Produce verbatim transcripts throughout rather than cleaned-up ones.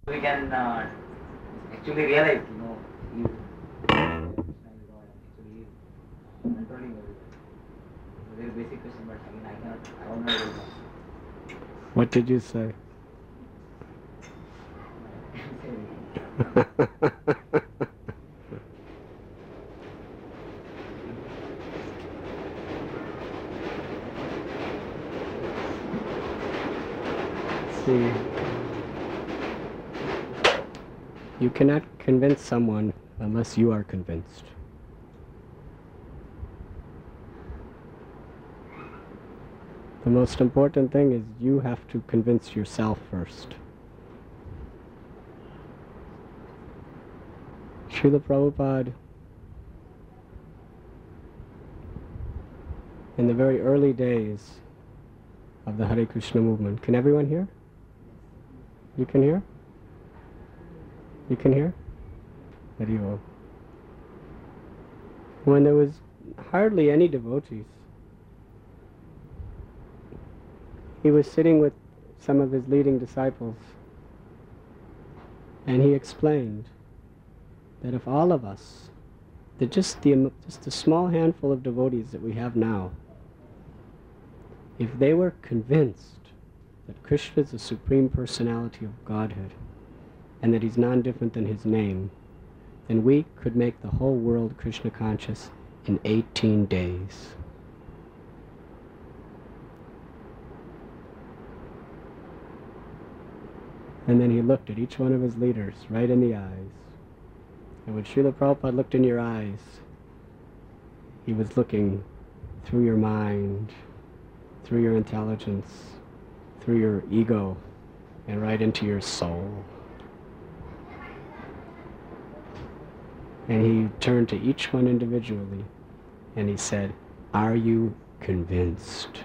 We can uh, actually realize, you know, you Krishna is God and actually he is controlling everything. It's a very basic question, but again I cannot, I will not able to answer. What did you say? See, you cannot convince someone unless you are convinced. The most important thing is you have to convince yourself first. Srila Prabhupada, in the very early days of the Hare Krishna movement, can everyone hear? You can hear? You can hear? Hari Om. When there was hardly any devotees, he was sitting with some of his leading disciples, and he explained that if all of us, that just the, just the small handful of devotees that we have now, if they were convinced that Krishna is the Supreme Personality of Godhead and that he's non-different than his name, then we could make the whole world Krishna conscious in eighteen days. And then he looked at each one of his leaders right in the eyes. And when Srila Prabhupada looked in your eyes, he was looking through your mind, through your intelligence, through your ego, and right into your soul. And he turned to each one individually, and he said, "Are you convinced?"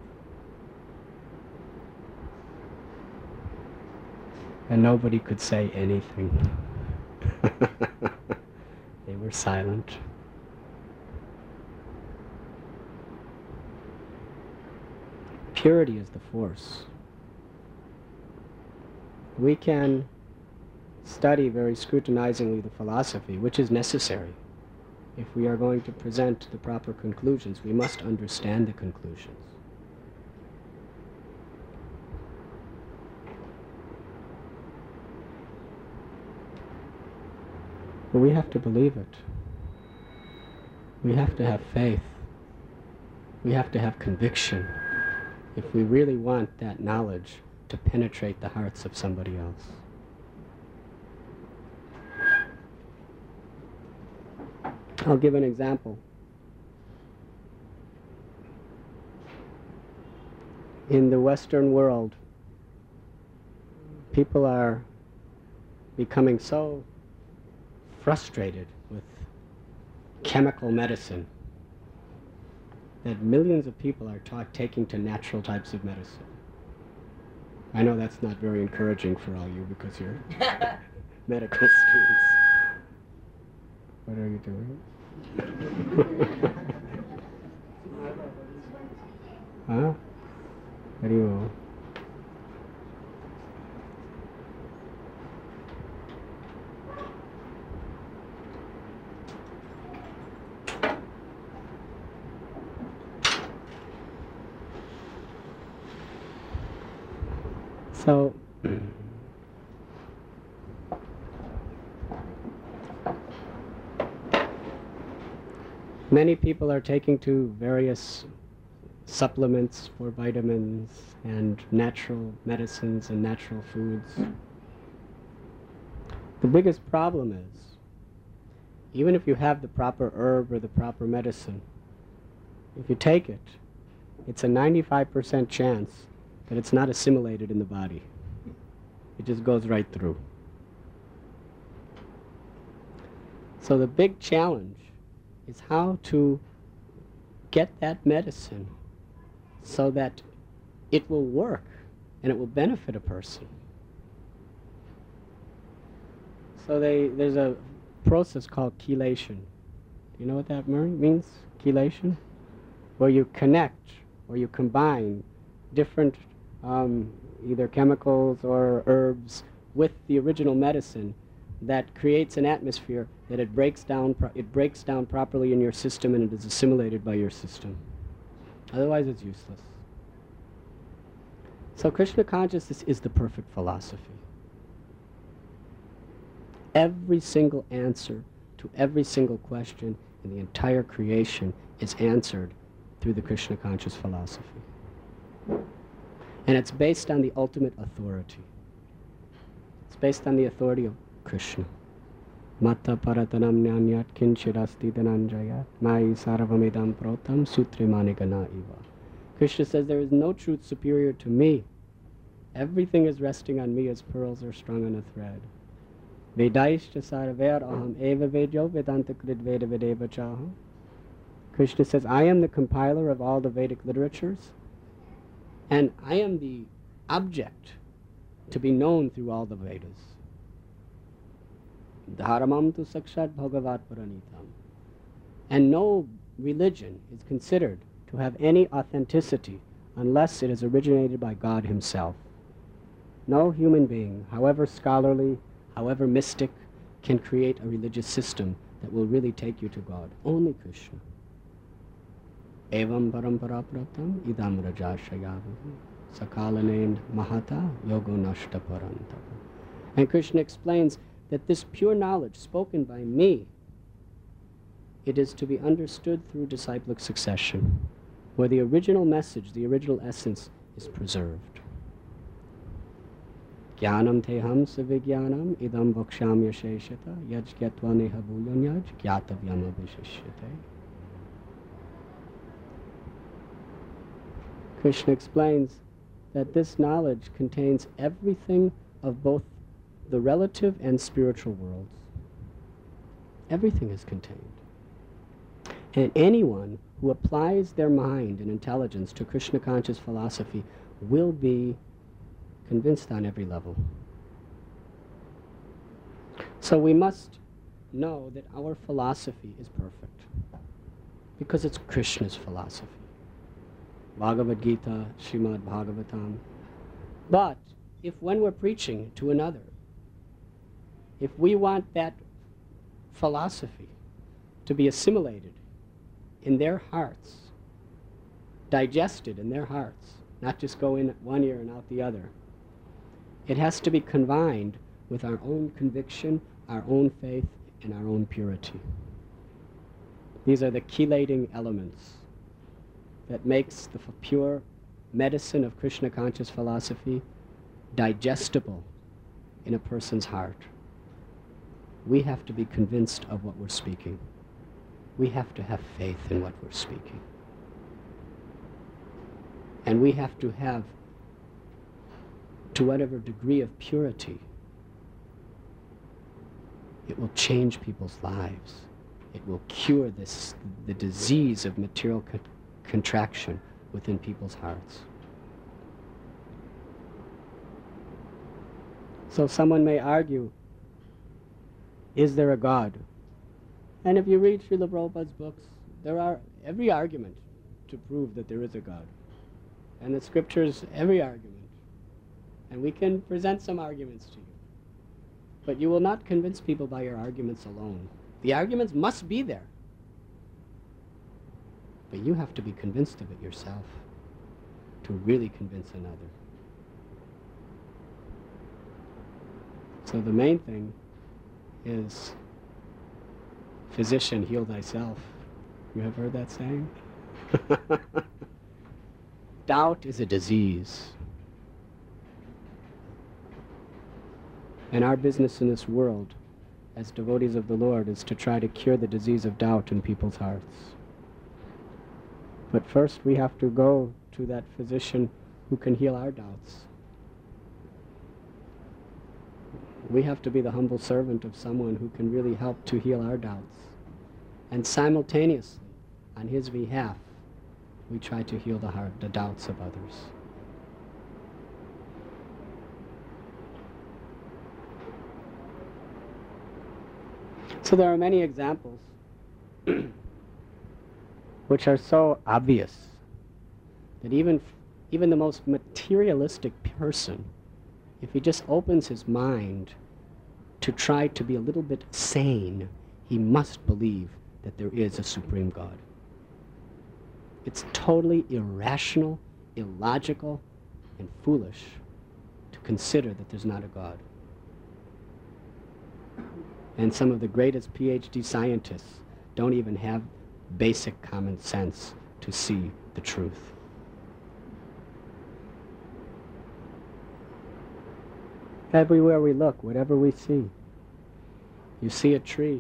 And nobody could say anything. They were silent. Purity is the force. We can study very scrutinizingly the philosophy, which is necessary. If we are going to present the proper conclusions, we must understand the conclusions. But we have to believe it. We have to have faith. We have to have conviction if we really want that knowledge to penetrate the hearts of somebody else. I'll give an example. In the Western world, people are becoming so frustrated with chemical medicine that millions of people are ta- taking to natural types of medicine. I know that's not very encouraging for all you because you're medical students. What are you doing? Huh? How do you... So, many people are taking to various supplements for vitamins and natural medicines and natural foods. The biggest problem is, even if you have the proper herb or the proper medicine, if you take it, it's a ninety-five percent chance that it's not assimilated in the body. It just goes right through. So the big challenge is how to get that medicine so that it will work and it will benefit a person. So they, there's a process called chelation. Do you know what that means? Chelation? Where you connect, or you combine different um, either chemicals or herbs with the original medicine that creates an atmosphere that it breaks down, pro- it breaks down properly in your system and it is assimilated by your system. Otherwise it's useless. So Krishna consciousness is the perfect philosophy. Every single answer to every single question in the entire creation is answered through the Krishna conscious philosophy. And it's based on the ultimate authority. It's based on the authority of Krishna. Mata paratanam nyanyat kinchirasti dhananjayat mai sarvamidam protam sutrimani-gana iva. Krishna says there is no truth superior to me. Everything is resting on me as pearls are strung on a thread. Vedaishta sarver aham eva vedyo vedanta krid veda vedeva chaham. Krishna says, I am the compiler of all the Vedic literatures, and I am the object to be known through all the Vedas. Dharamam tu sakshat bhagavat paranitam. And no religion is considered to have any authenticity unless it is originated by God himself. No human being, however scholarly, however mystic, can create a religious system that will really take you to God. Only Krishna. Evam parampara pratam idam rajashayavahu sakalanen mahata yogo nashta parantapa. And Krishna explains that this pure knowledge spoken by me, it is to be understood through disciplic succession, where the original message, the original essence, is preserved. Jnanam teham savigyanam idam bhaksham yasheshata yaj gyatva neha bhuyan yaj gyatavyam abhishishyate. Krishna explains that this knowledge contains everything of both the relative and spiritual worlds. Everything is contained. And anyone who applies their mind and intelligence to Krishna conscious philosophy will be convinced on every level. So we must know that our philosophy is perfect because it's Krishna's philosophy. Bhagavad Gita, Srimad Bhagavatam. But if when we're preaching to another, if we want that philosophy to be assimilated in their hearts, digested in their hearts, not just go in one ear and out the other, it has to be combined with our own conviction, our own faith, and our own purity. These are the chelating elements that makes the pure medicine of Krishna conscious philosophy digestible in a person's heart. We have to be convinced of what we're speaking. We have to have faith in what we're speaking. And we have to have, to whatever degree of purity, it will change people's lives. It will cure this, the disease of material con- contraction within people's hearts. So someone may argue, is there a God? And if you read Srila Prabhupada's books, there are every argument to prove that there is a God. And the scriptures, every argument. And we can present some arguments to you. But you will not convince people by your arguments alone. The arguments must be there. But you have to be convinced of it yourself to really convince another. So the main thing is, physician, heal thyself. You have heard that saying? Doubt is a disease. And our business in this world, as devotees of the Lord, is to try to cure the disease of doubt in people's hearts. But first we have to go to that physician who can heal our doubts. We have to be the humble servant of someone who can really help to heal our doubts. And simultaneously, on his behalf, we try to heal the heart, the doubts of others. So there are many examples which are so obvious that even, even the most materialistic person if he just opens his mind to try to be a little bit sane, he must believe that there is a supreme God. It's totally irrational, illogical, and foolish to consider that there's not a God. And some of the greatest PhD scientists don't even have basic common sense to see the truth. Everywhere we look, whatever we see, you see a tree.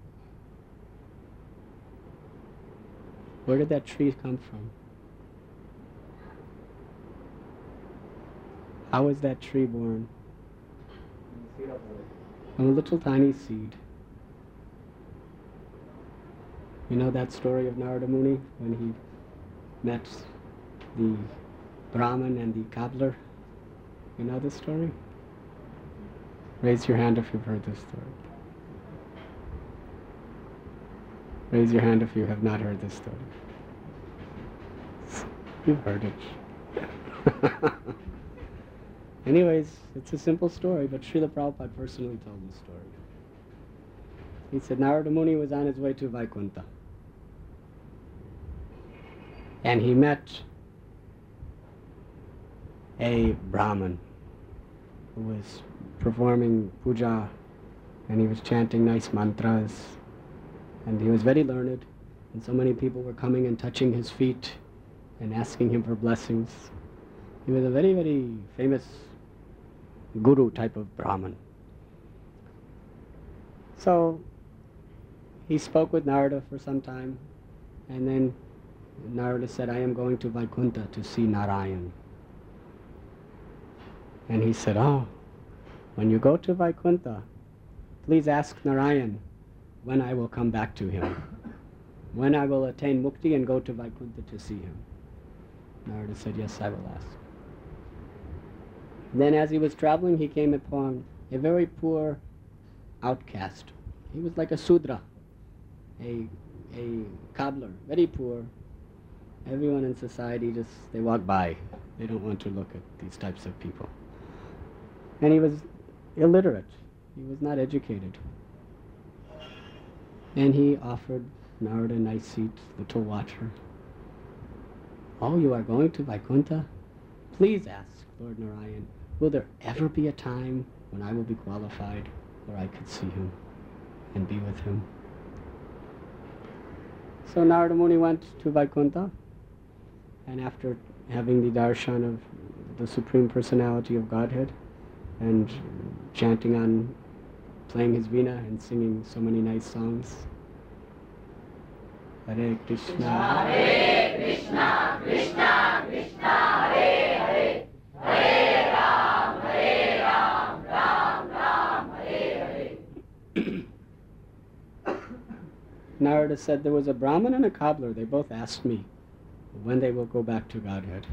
Where did that tree come from? How was that tree born? From a little tiny seed. You know that story of Narada Muni when he met the Brahmin and the cobbler? You know this story? Raise your hand if you've heard this story. Raise your hand if you have not heard this story. You've heard it. Anyways, it's a simple story, but Srila Prabhupada personally told this story. He said Narada Muni was on his way to Vaikuntha. And he met a Brahmin who was performing puja, and he was chanting nice mantras, and he was very learned, and so many people were coming and touching his feet and asking him for blessings. He was a very, very famous guru type of Brahmin. So he spoke with Narada for some time, and then Narada said, I am going to Vaikuntha to see Narayan. And he said, oh, when you go to Vaikuntha, please ask Narayan when I will come back to him, when I will attain mukti and go to Vaikuntha to see him. Narada said, yes, I will ask. Then as he was traveling, he came upon a very poor outcast. He was like a Sudra, a, a cobbler, very poor. Everyone in society just, they walk by. They don't want to look at these types of people. And he was illiterate. He was not educated. And he offered Narada a nice seat, little watcher. Oh, you are going to Vaikuntha? Please ask Lord Narayan, will there ever be a time when I will be qualified where I could see him and be with him? So Narada Muni went to Vaikuntha, and after having the darshan of the Supreme Personality of Godhead and chanting on, playing his veena and singing so many nice songs, Hare Krishna, Hare Krishna, Krishna Krishna, Hare Hare, Hare Ram, Hare Ram, Ram Ram, Hare Hare. Narada said there was a Brahmin and a cobbler. They both asked me when they will go back to Godhead.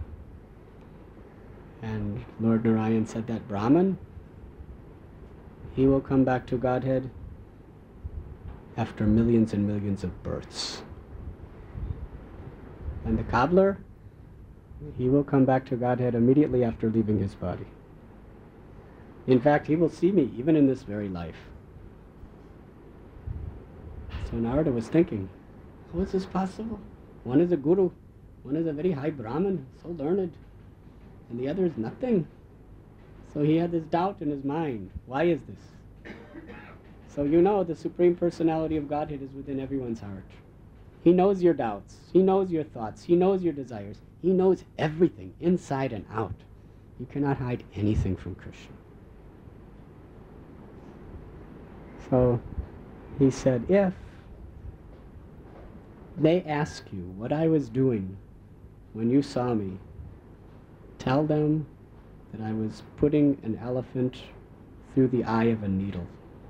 And Lord Narayan said that Brahmin, he will come back to Godhead after millions and millions of births. And the cobbler, he will come back to Godhead immediately after leaving his body. In fact, he will see me even in this very life. So Narada was thinking, how is this possible? One is a guru, one is a very high Brahmin, so learned, and the other is nothing. So he had this doubt in his mind. Why is this? So you know the Supreme Personality of Godhead is within everyone's heart. He knows your doubts. He knows your thoughts. He knows your desires. He knows everything, inside and out. You cannot hide anything from Krishna. So he said, if they ask you what I was doing when you saw me, tell them that I was putting an elephant through the eye of a needle.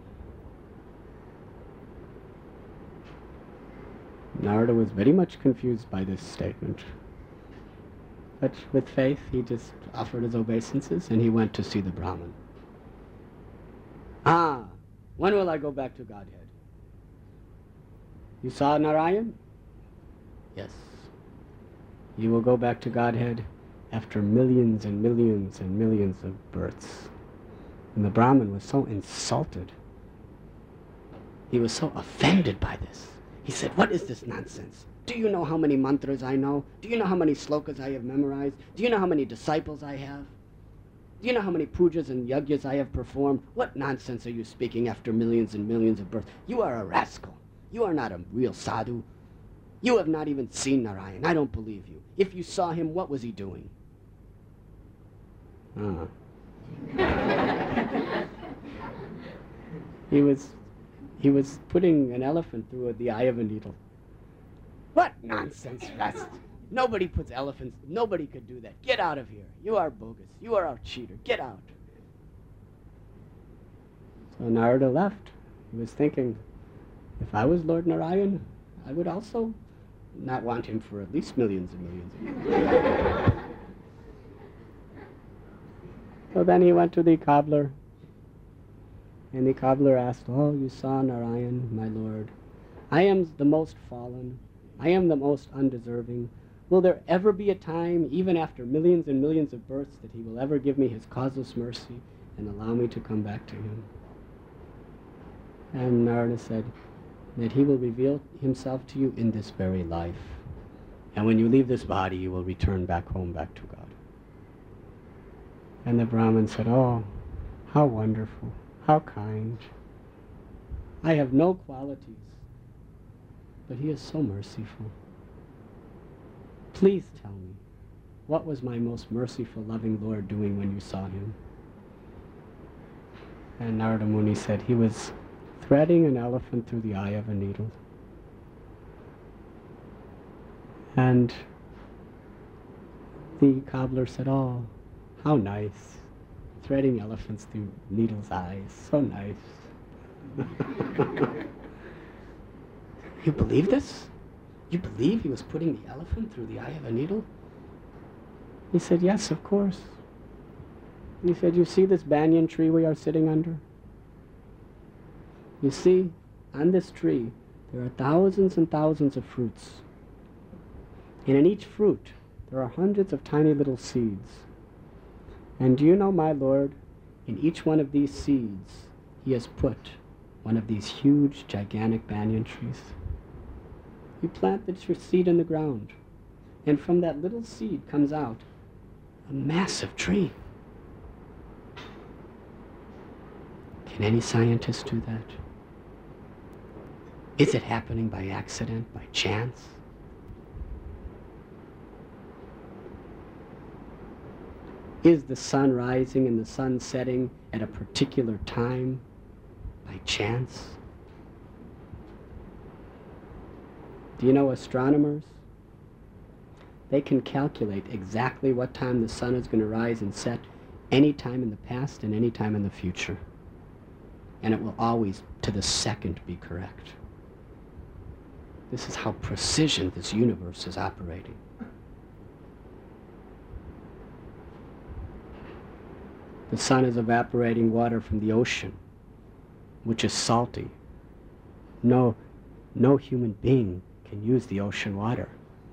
Narada was very much confused by this statement. But with faith, he just offered his obeisances and he went to see the Brahmin. Ah, when will I go back to Godhead? You saw Narayan? Yes. You will go back to Godhead after millions and millions and millions of births. And the Brahmin was so insulted. He was so offended by this. He said, what is this nonsense? Do you know how many mantras I know? Do you know how many slokas I have memorized? Do you know how many disciples I have? Do you know how many pujas and yajnas I have performed? What nonsense are you speaking after millions and millions of births? You are a rascal. You are not a real sadhu. You have not even seen Narayan. I don't believe you. If you saw him, what was he doing? Uh. he was he was putting an elephant through the eye of a needle. What nonsense, Rest. Nobody puts elephants, nobody could do that. Get out of here. You are bogus. You are a cheater. Get out. So Narada left. He was thinking, if I was Lord Narayan, I would also not want him for at least millions and millions of years. So then he went to the cobbler, and the cobbler asked, oh, you saw Narayan, my lord. I am the most fallen. I am the most undeserving. Will there ever be a time, even after millions and millions of births, that he will ever give me his causeless mercy and allow me to come back to him? And Narada said that he will reveal himself to you in this very life. And when you leave this body, you will return back home, back to God. And the Brahmin said, oh, how wonderful, how kind. I have no qualities, but he is so merciful. Please tell me, what was my most merciful, loving Lord doing when you saw him? And Narada Muni said he was threading an elephant through the eye of a needle. And the cobbler said, oh, how nice. Threading elephants through needles' eyes. So nice. You believe this? You believe he was putting the elephant through the eye of a needle? He said, yes, of course. He said, you see this banyan tree we are sitting under? You see, on this tree, there are thousands and thousands of fruits. And in each fruit, there are hundreds of tiny little seeds. And do you know, my Lord, in each one of these seeds, he has put one of these huge, gigantic banyan trees. You plant the seed in the ground, and from that little seed comes out a massive tree. Can any scientist do that? Is it happening by accident, by chance? Is the sun rising and the sun setting at a particular time by chance? Do you know astronomers? They can calculate exactly what time the sun is going to rise and set any time in the past and any time in the future. And it will always, to the second, be correct. This is how precision this universe is operating. The sun is evaporating water from the ocean, which is salty. No, no human being can use the ocean water.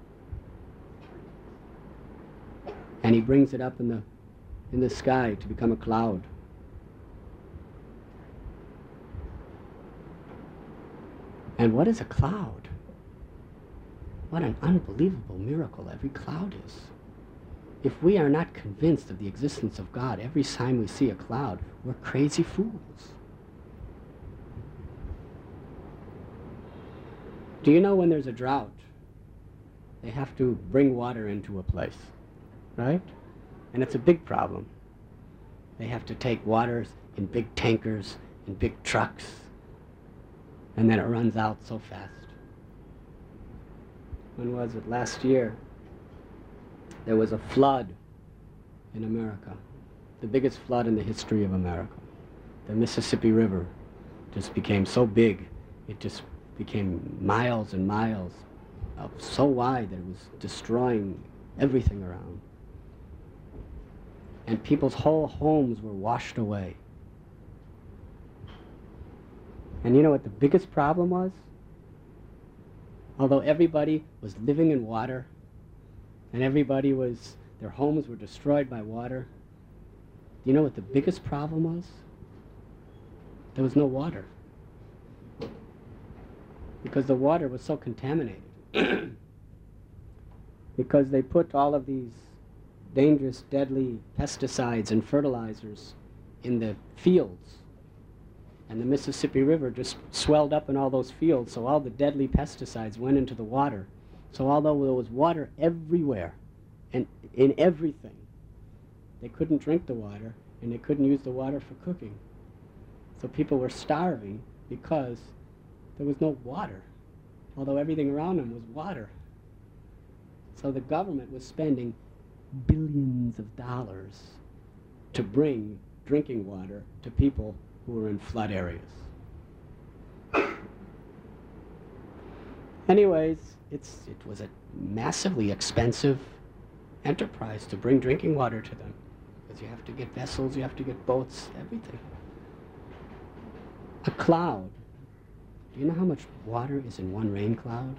And he brings it up in the, in the sky to become a cloud. And what is a cloud? What an unbelievable miracle every cloud is. If we are not convinced of the existence of God every time we see a cloud, we're crazy fools. Do you know when there's a drought, they have to bring water into a place, right? And it's a big problem. They have to take waters in big tankers, in big trucks, and then it runs out so fast. When was it? Last year, there was a flood in America, the biggest flood in the history of America. The Mississippi River just became so big, it just became miles and miles, uh, so wide that it was destroying everything around. And people's whole homes were washed away. And you know what the biggest problem was? Although everybody was living in water, and everybody was, their homes were destroyed by water, do you know what the biggest problem was? There was no water. Because the water was so contaminated. Because they put all of these dangerous, deadly pesticides and fertilizers in the fields. And the Mississippi River just swelled up in all those fields, so all the deadly pesticides went into the water. So although there was water everywhere, and in everything, they couldn't drink the water, and they couldn't use the water for cooking. So people were starving because there was no water, although everything around them was water. So the government was spending billions of dollars to bring drinking water to people who were in flood areas. Anyways, it's, it was a massively expensive enterprise to bring drinking water to them. Because you have to get vessels, you have to get boats, everything. A cloud. Do you know how much water is in one rain cloud?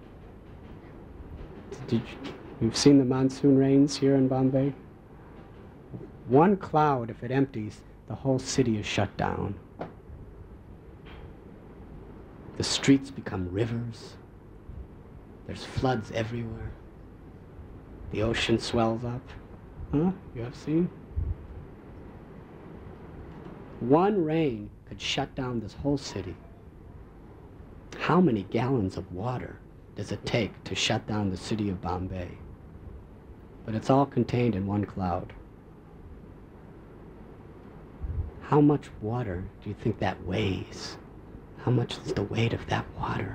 Did you, you've seen the monsoon rains here in Bombay? One cloud, if it empties, the whole city is shut down. The streets become rivers. There's floods everywhere. The ocean swells up. Huh? You have seen? One rain could shut down this whole city. How many gallons of water does it take to shut down the city of Bombay? But it's all contained in one cloud. How much water do you think that weighs? How much is the weight of that water?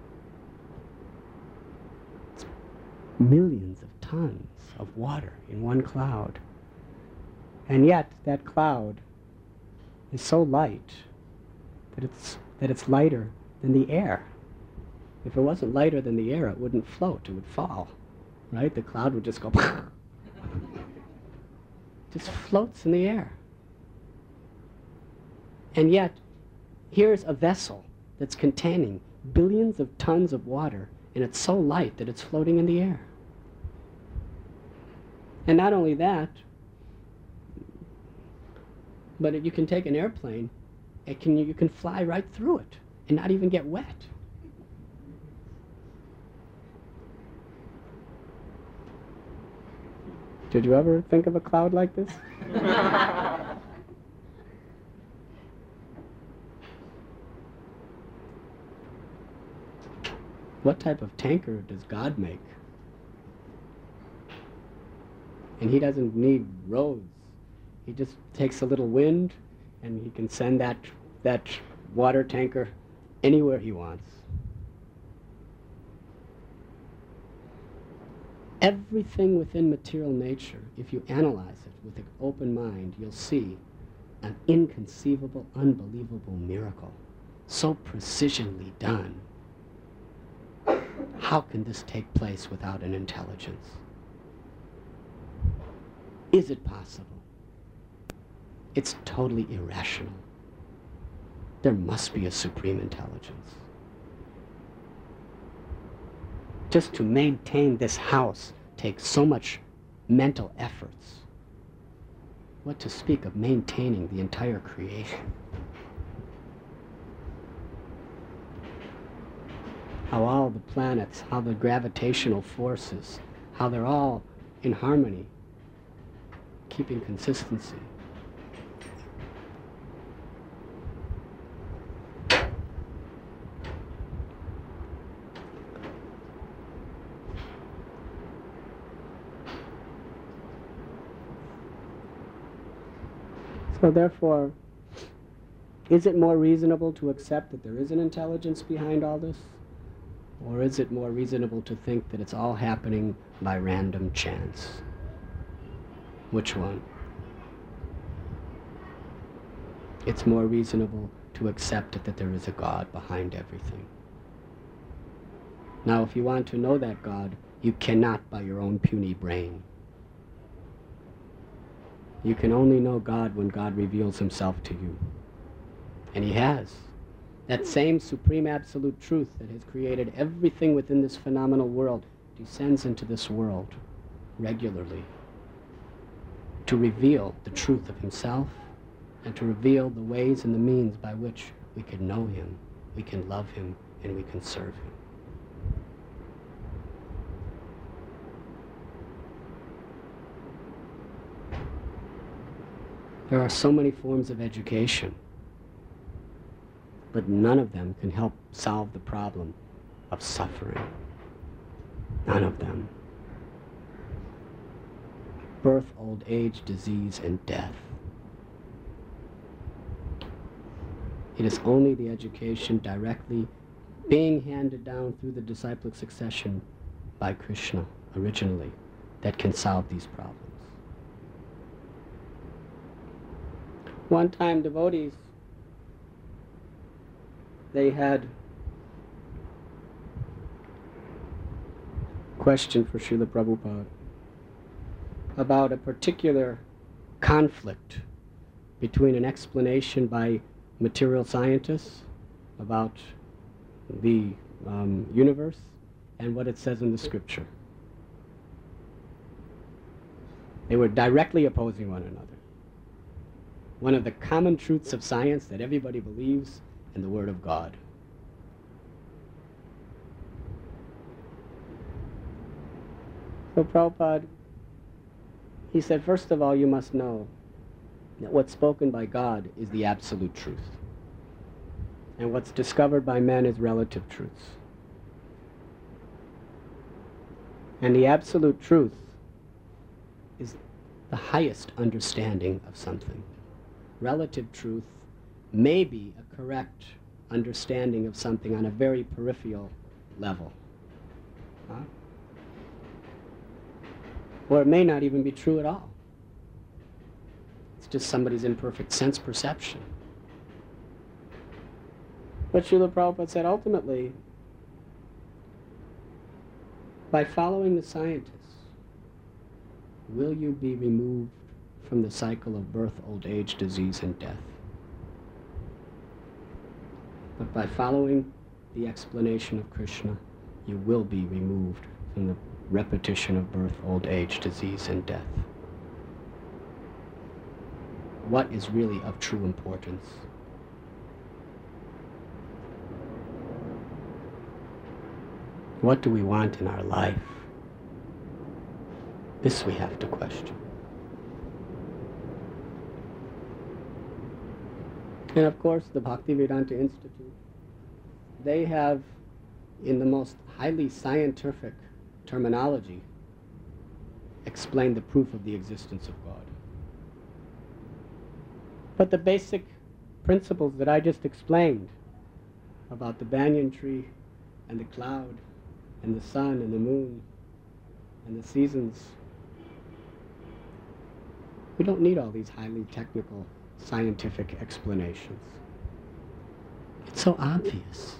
It's millions of tons of water in one cloud. And yet that cloud is so light that it's, that it's lighter than the air. If it wasn't lighter than the air, it wouldn't float, it would fall. Right? The cloud would just go just floats in the air. And yet, here's a vessel that's containing billions of tons of water, and it's so light that it's floating in the air. And not only that, but you can take an airplane, it can, you can fly right through it and not even get wet. Did you ever think of a cloud like this? What type of tanker does God make? And he doesn't need roads. He just takes a little wind and he can send that, that water tanker anywhere he wants. Everything within material nature, if you analyze it with an open mind, you'll see an inconceivable, unbelievable miracle. So precisionally done. How can this take place without an intelligence? Is it possible? It's totally irrational. There must be a supreme intelligence. Just to maintain this house takes so much mental efforts. What to speak of maintaining the entire creation? How all the planets, how the gravitational forces, how they're all in harmony, keeping consistency. So therefore, is it more reasonable to accept that there is an intelligence behind all this? Or is it more reasonable to think that it's all happening by random chance? Which one? It's more reasonable to accept that there is a God behind everything. Now, if you want to know that God, you cannot by your own puny brain. You can only know God when God reveals himself to you. And he has. That same supreme absolute truth that has created everything within this phenomenal world descends into this world regularly to reveal the truth of himself and to reveal the ways and the means by which we can know him, we can love him, and we can serve him. There are so many forms of education, but none of them can help solve the problem of suffering. None of them. Birth, old age, disease, and death. It is only the education directly being handed down through the disciplic succession by Krishna originally that can solve these problems. One time devotees, they had a question for Srila Prabhupada about a particular conflict between an explanation by material scientists about the um, universe and what it says in the scripture. They were directly opposing one another. One of the common truths of science that everybody believes in the Word of God. So Prabhupada, he said, first of all, you must know that what's spoken by God is the absolute truth. And what's discovered by men is relative truths. And the absolute truth is the highest understanding of something. Relative truth may be a correct understanding of something on a very peripheral level. Huh? Or it may not even be true at all. It's just somebody's imperfect sense perception. But Srila Prabhupada said, ultimately, by following the scientists, will you be removed from the cycle of birth, old age, disease, and death? But by following the explanation of Krishna, you will be removed from the repetition of birth, old age, disease, and death. What is really of true importance? What do we want in our life? This we have to question. And of course, the Bhaktivedanta Institute, they have, in the most highly scientific terminology, explained the proof of the existence of God. But the basic principles that I just explained about the banyan tree and the cloud and the sun and the moon and the seasons, we don't need all these highly technical scientific explanations. It's so obvious.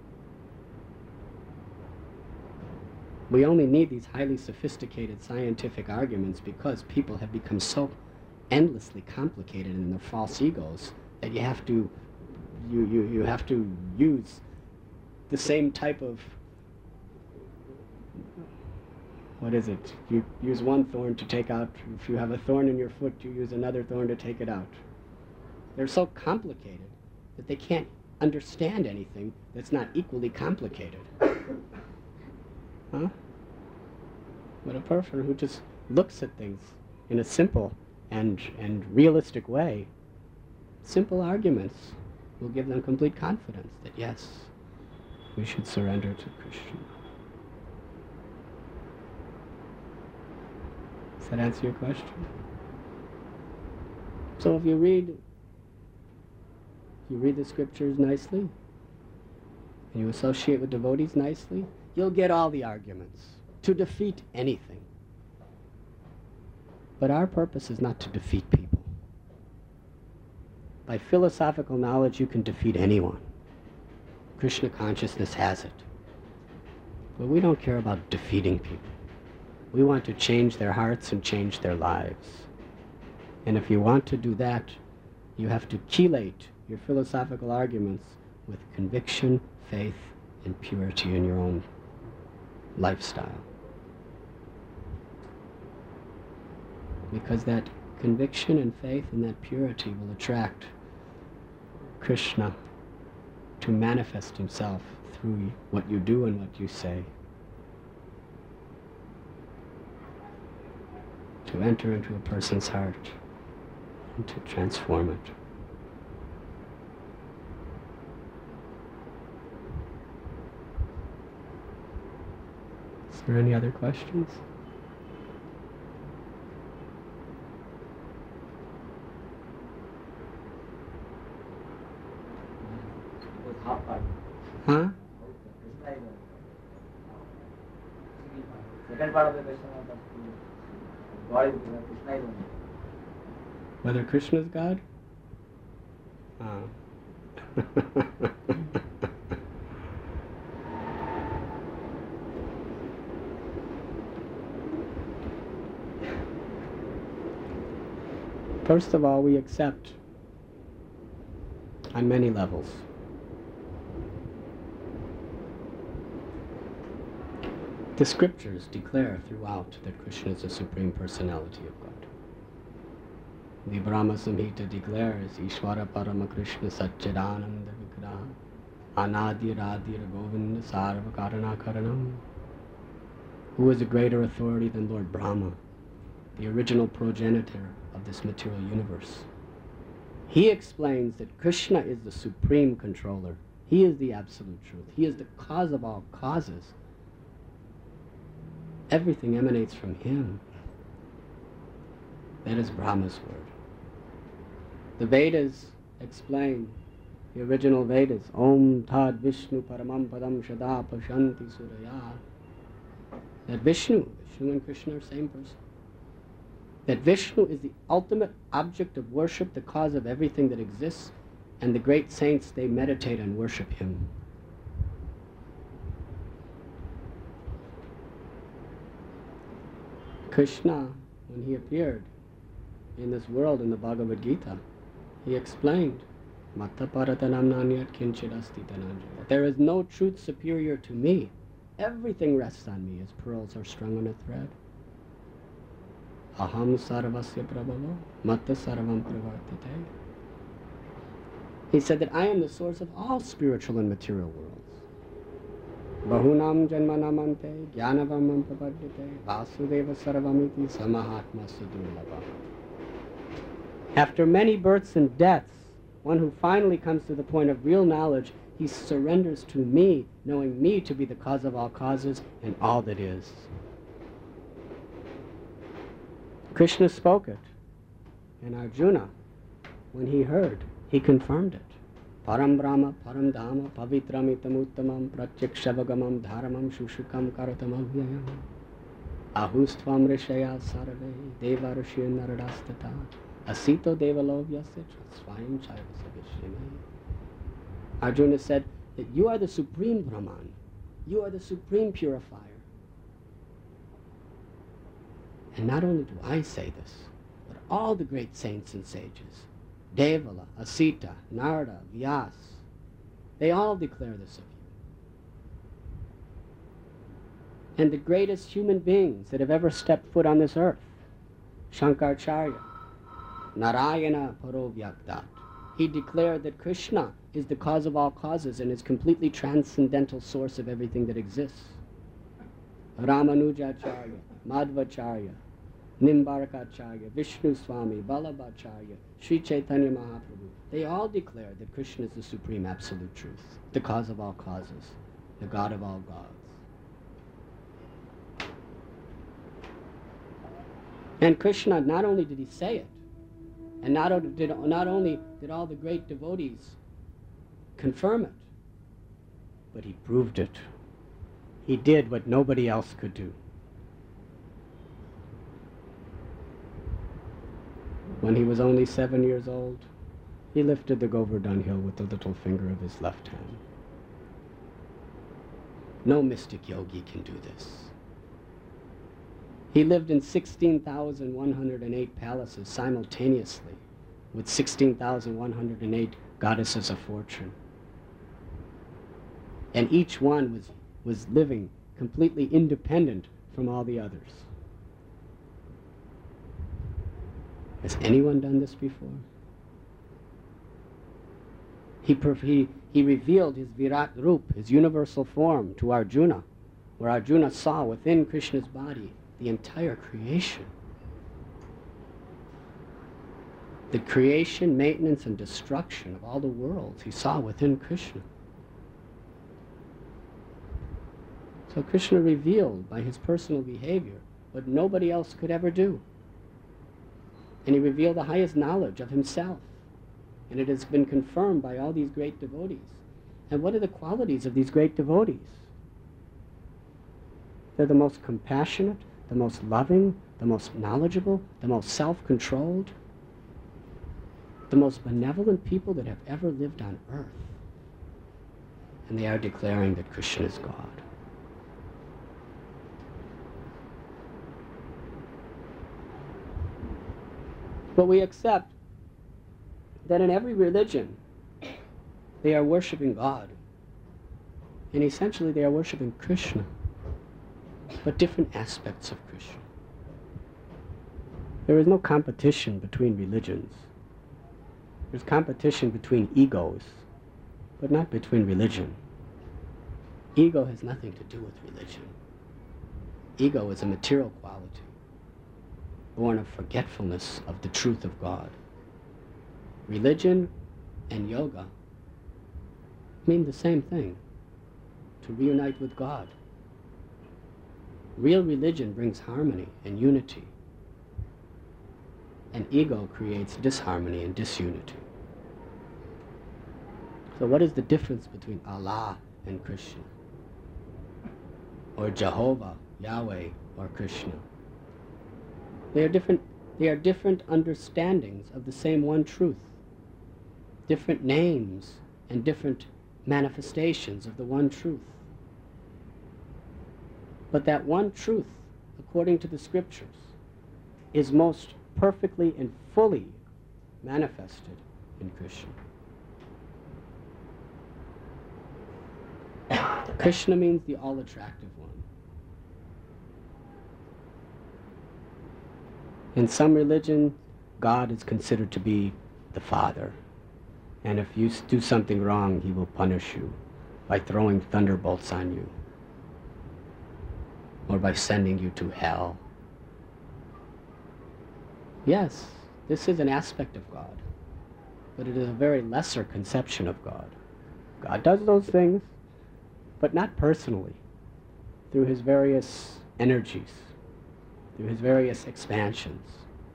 We only need these highly sophisticated scientific arguments because people have become so endlessly complicated in their false egos that you have to you, you, you have to use the same type of, what is it? You use one thorn to take out, if you have a thorn in your foot, you use another thorn to take it out. They're so complicated that they can't understand anything that's not equally complicated. Huh? But a person who just looks at things in a simple and, and realistic way, simple arguments will give them complete confidence that yes, we should surrender to Krishna. Does that answer your question? So if you read, if you read the scriptures nicely, and you associate with devotees nicely, you'll get all the arguments to defeat anything. But our purpose is not to defeat people. By philosophical knowledge, you can defeat anyone. Krishna consciousness has it. But we don't care about defeating people. We want to change their hearts and change their lives. And if you want to do that, you have to chelate your philosophical arguments with conviction, faith, and purity in your own lifestyle. Because that conviction and faith and that purity will attract Krishna to manifest himself through what you do and what you say, to enter into a person's heart and to transform it. Is there any other questions? It was half part. Huh? Krishna is a second part of the question was God is Krishna is only. Whether Krishna is God? Ah. First of all, we accept on many levels. The scriptures declare throughout that Krishna is the Supreme Personality of God. The Brahma Samhita declares Ishvara Parama Krishna Satchidananda Vigraha Anadir Adir Govinda Sarva Karana Karanam. Who is a greater authority than Lord Brahma, the original progenitor of this material universe? He explains that Krishna is the supreme controller. He is the absolute truth. He is the cause of all causes. Everything emanates from him. That is Brahma's word. The Vedas explain, the original Vedas, Om Tad Vishnu Paramam Padam Shada Pashanti Suraya, that Vishnu, Vishnu and Krishna are the same person. That Vishnu is the ultimate object of worship, the cause of everything that exists, and the great saints, they meditate and worship him. Krishna, when he appeared in this world in the Bhagavad Gita, he explained, Matta Paratanam Nanyat Kinchidasti Dhananjaya. There is no truth superior to me. Everything rests on me as pearls are strung on a thread. Aham sarvasya prabhavo, matta sarvam pravartate. He said that I am the source of all spiritual and material worlds. Bahunam janmanamante, jnanavamam prapadyate, vasudeva sarvamiti samahatma sudurlabha. After many births and deaths, one who finally comes to the point of real knowledge, he surrenders to me, knowing me to be the cause of all causes and all that is. Krishna spoke it, and Arjuna, when he heard, he confirmed it. Param Brahma, Param Dhamma, Pavitram Itam Uttamam, Pratyakshavagam Dharamam Shushukam Karatam Avyayam. Ahustvam Rishaya Sarve, Deva Rishi Naradastata, Asito Devalovyasya Swayam Chaivasa Vishyame. Arjuna said that you are the supreme Brahman, you are the supreme purifier. And not only do I say this, but all the great saints and sages, Devala, Asita, Narada, Vyas, they all declare this of you. And the greatest human beings that have ever stepped foot on this earth, Shankaracharya, Narayana Parovyaktat, he declared that Krishna is the cause of all causes and is completely transcendental source of everything that exists. Ramanujacharya, Madhvacharya, Nimbarkacharya, Vishnu Swami, Vallabhacharya, Sri Chaitanya Mahaprabhu, they all declare that Krishna is the supreme absolute truth, the cause of all causes, the God of all gods. And Krishna, not only did he say it, and not, did, not only did all the great devotees confirm it, but he proved it. He did what nobody else could do. When he was only seven years old, he lifted the Govardhan hill with the little finger of his left hand. No mystic yogi can do this. He lived in sixteen thousand one hundred eight palaces simultaneously with sixteen thousand one hundred eight goddesses of fortune. And each one was, was living completely independent from all the others. Has anyone done this before? He, he, he revealed his Virat Rup, his universal form, to Arjuna, where Arjuna saw within Krishna's body the entire creation. The creation, maintenance, and destruction of all the worlds he saw within Krishna. So Krishna revealed by his personal behavior what nobody else could ever do. And he revealed the highest knowledge of himself. And it has been confirmed by all these great devotees. And what are the qualities of these great devotees? They're the most compassionate, the most loving, the most knowledgeable, the most self-controlled, the most benevolent people that have ever lived on earth. And they are declaring that Krishna is God. But we accept that in every religion they are worshiping God. And essentially they are worshiping Krishna, but different aspects of Krishna. There is no competition between religions. There's competition between egos, but not between religion. Ego has nothing to do with religion. Ego is a material quality, born of forgetfulness of the truth of God. Religion and yoga mean the same thing, to reunite with God. Real religion brings harmony and unity, and ego creates disharmony and disunity. So what is the difference between Allah and Krishna? Or Jehovah, Yahweh, or Krishna? They are different, they are different understandings of the same one truth. Different names and different manifestations of the one truth. But that one truth, according to the scriptures, is most perfectly and fully manifested in Krishna. Krishna means the all-attractive one. In some religion, God is considered to be the Father. And if you do something wrong, he will punish you by throwing thunderbolts on you, or by sending you to hell. Yes, this is an aspect of God, but it is a very lesser conception of God. God does those things, but not personally, through his various energies, through his various expansions.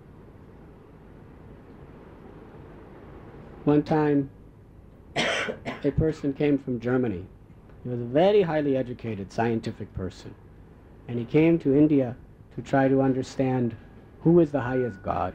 One time, a person came from Germany. He was a very highly educated scientific person. And he came to India to try to understand who is the highest God.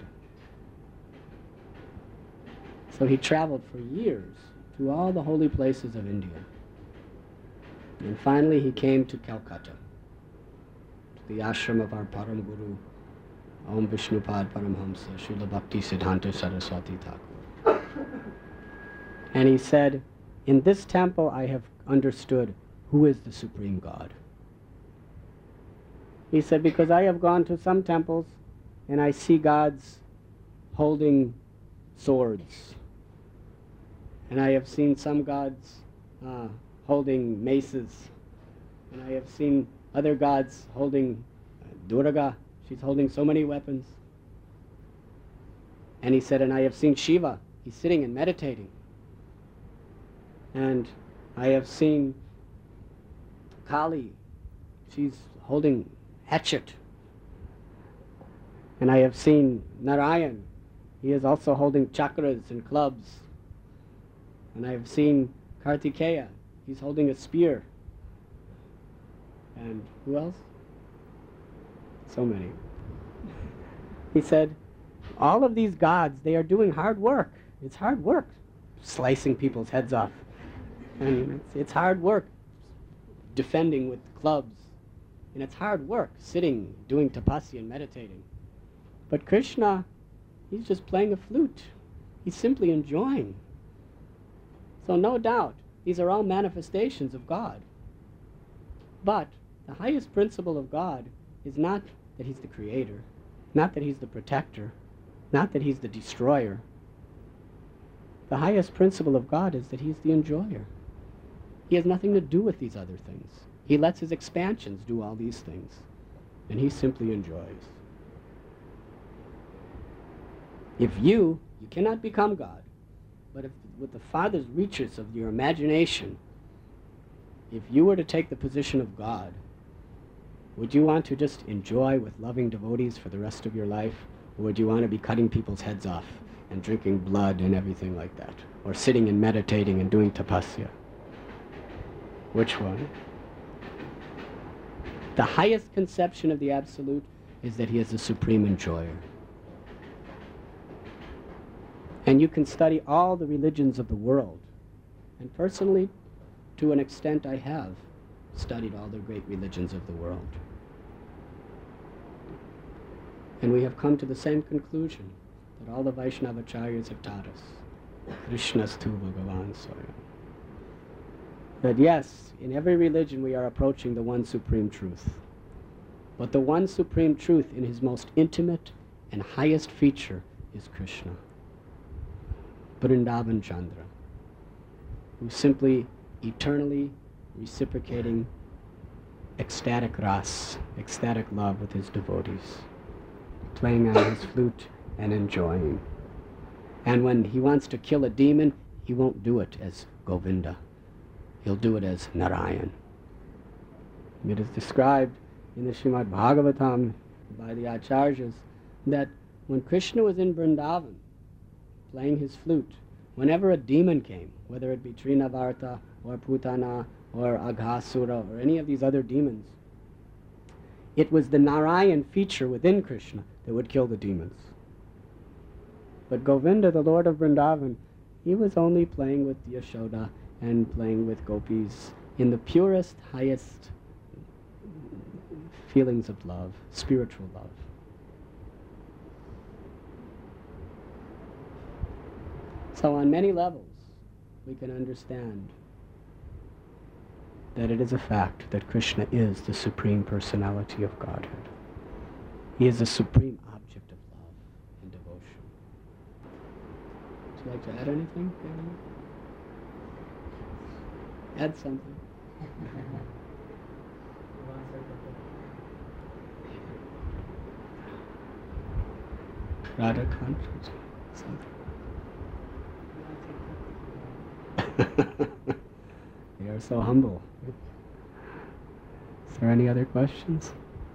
So he traveled for years to all the holy places of India. And finally he came to Calcutta, to the ashram of our Param Guru, Om Vishnupad Paramhamsa, Srila Bhakti Siddhanta Saraswati Thakur. And he said, in this temple I have understood who is the Supreme God. He said, because I have gone to some temples and I see gods holding swords. And I have seen some gods uh, holding maces. And I have seen other gods holding uh, Durga. She's holding so many weapons. And he said, and I have seen Shiva. He's sitting and meditating. And I have seen Kali. She's holding hatchet. And I have seen Narayan. He is also holding chakras and clubs. And I have seen Kartikeya. He's holding a spear. And who else? So many. He said, all of these gods, they are doing hard work. It's hard work slicing people's heads off. And it's, it's hard work defending with clubs. And it's hard work sitting, doing tapasya and meditating. But Krishna, he's just playing a flute. He's simply enjoying. So no doubt, these are all manifestations of God. But the highest principle of God is not that he's the creator, not that he's the protector, not that he's the destroyer. The highest principle of God is that he's the enjoyer. He has nothing to do with these other things. He lets his expansions do all these things, and he simply enjoys. If you, you cannot become God, but if with the farthest reaches of your imagination, if you were to take the position of God, would you want to just enjoy with loving devotees for the rest of your life? Or would you want to be cutting people's heads off and drinking blood and everything like that? Or sitting and meditating and doing tapasya? Which one? The highest conception of the Absolute is that he is the supreme enjoyer. And you can study all the religions of the world. And personally, to an extent, I have studied all the great religions of the world. And we have come to the same conclusion that all the Vaishnavacharyas have taught us. Krishnastu Bhagavan Swayam. That yes, in every religion we are approaching the one supreme truth. But the one supreme truth in his most intimate and highest feature is Krishna. Vrindavan Chandra, who simply eternally reciprocating ecstatic ras, ecstatic love with his devotees, playing on his flute and enjoying. And when he wants to kill a demon, he won't do it as Govinda. He'll do it as Narayan. It is described in the Srimad Bhagavatam by the Acharyas that when Krishna was in Vrindavan, playing his flute, whenever a demon came, whether it be Trinavarta or Putana or Aghasura or any of these other demons, it was the Narayan feature within Krishna that would kill the demons. But Govinda, the Lord of Vrindavan, he was only playing with Yashoda and playing with gopis in the purest, highest feelings of love, spiritual love. So on many levels, we can understand that it is a fact that Krishna is the Supreme Personality of Godhead. He is the supreme object of love and devotion. Would you like to add anything? Add something. Radha conscious. Something. They are so humble. Is there any other questions?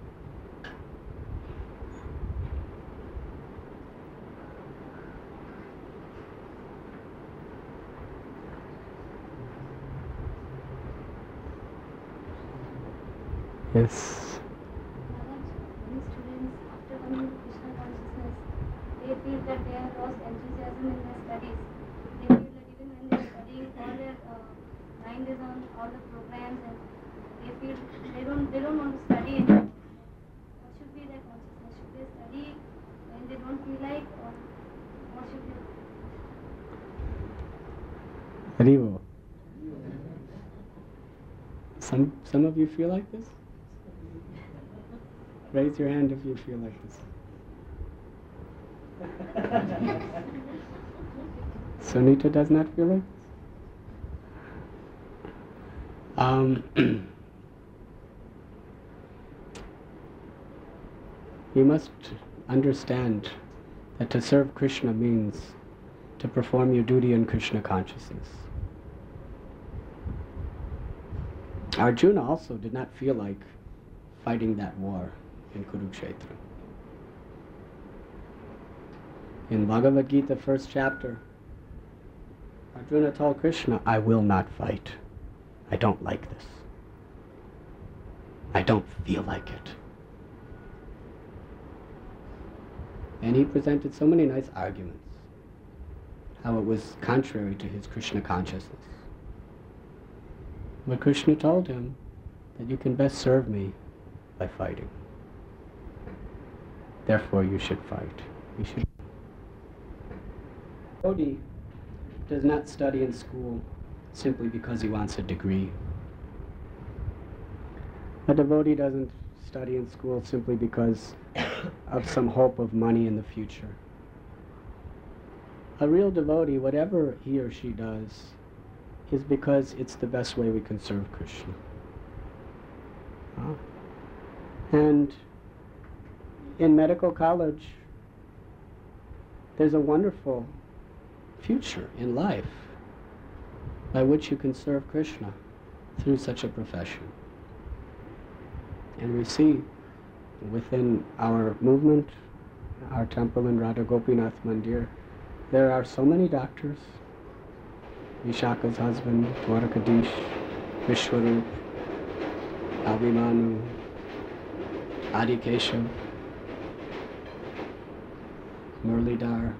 Yes. Many students, after coming to Krishna consciousness, they feel that they have lost enthusiasm in their studies. They feel that even when they are studying, all their uh, mind is on all the programs, and they feel they don't they don't want to study anymore. What should be their consciousness? Should they study when they don't feel like, or what should they do? Haribo. Some some of you feel like this? Raise your hand if you feel like this. Sunita does not feel like this? Um, you must understand that to serve Krishna means to perform your duty in Krishna consciousness. Arjuna also did not feel like fighting that war in Kurukshetra. In Bhagavad Gita, first chapter, Arjuna told Krishna, I will not fight. I don't like this. I don't feel like it. And he presented so many nice arguments, how it was contrary to his Krishna consciousness. But Krishna told him that you can best serve me by fighting. Therefore you should fight. You should. Bodhi does not study in school simply because he wants a degree. A devotee doesn't study in school simply because of some hope of money in the future. A real devotee, whatever he or she does, is because it's the best way we can serve Krishna. Ah. And in medical college, there's a wonderful future in life by which you can serve Krishna through such a profession. And we see within our movement, our temple in Radha Gopinath Mandir, there are so many doctors. Vishaka's husband, Dwarakadish, Vishwarup, Abhimanyu, Adi Keshav, Murlidhar,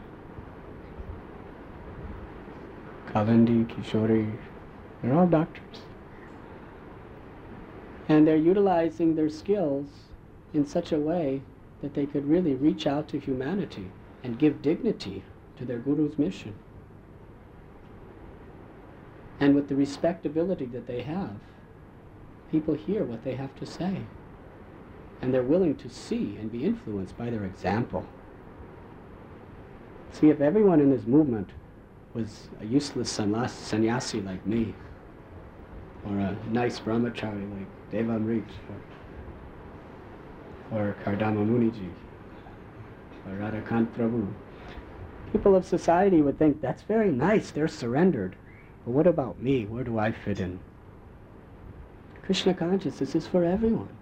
Kalindi, Kishori, they're all doctors. And they're utilizing their skills in such a way that they could really reach out to humanity and give dignity to their guru's mission. And with the respectability that they have, people hear what they have to say. And they're willing to see and be influenced by their example. See, if everyone in this movement was a useless sannyasi like me, or a nice brahmachari like Devamrit, or, or Kardama Muniji, or Radhakant Prabhu, people of society would think, that's very nice, they're surrendered. But what about me? Where do I fit in? Krishna consciousness is for everyone.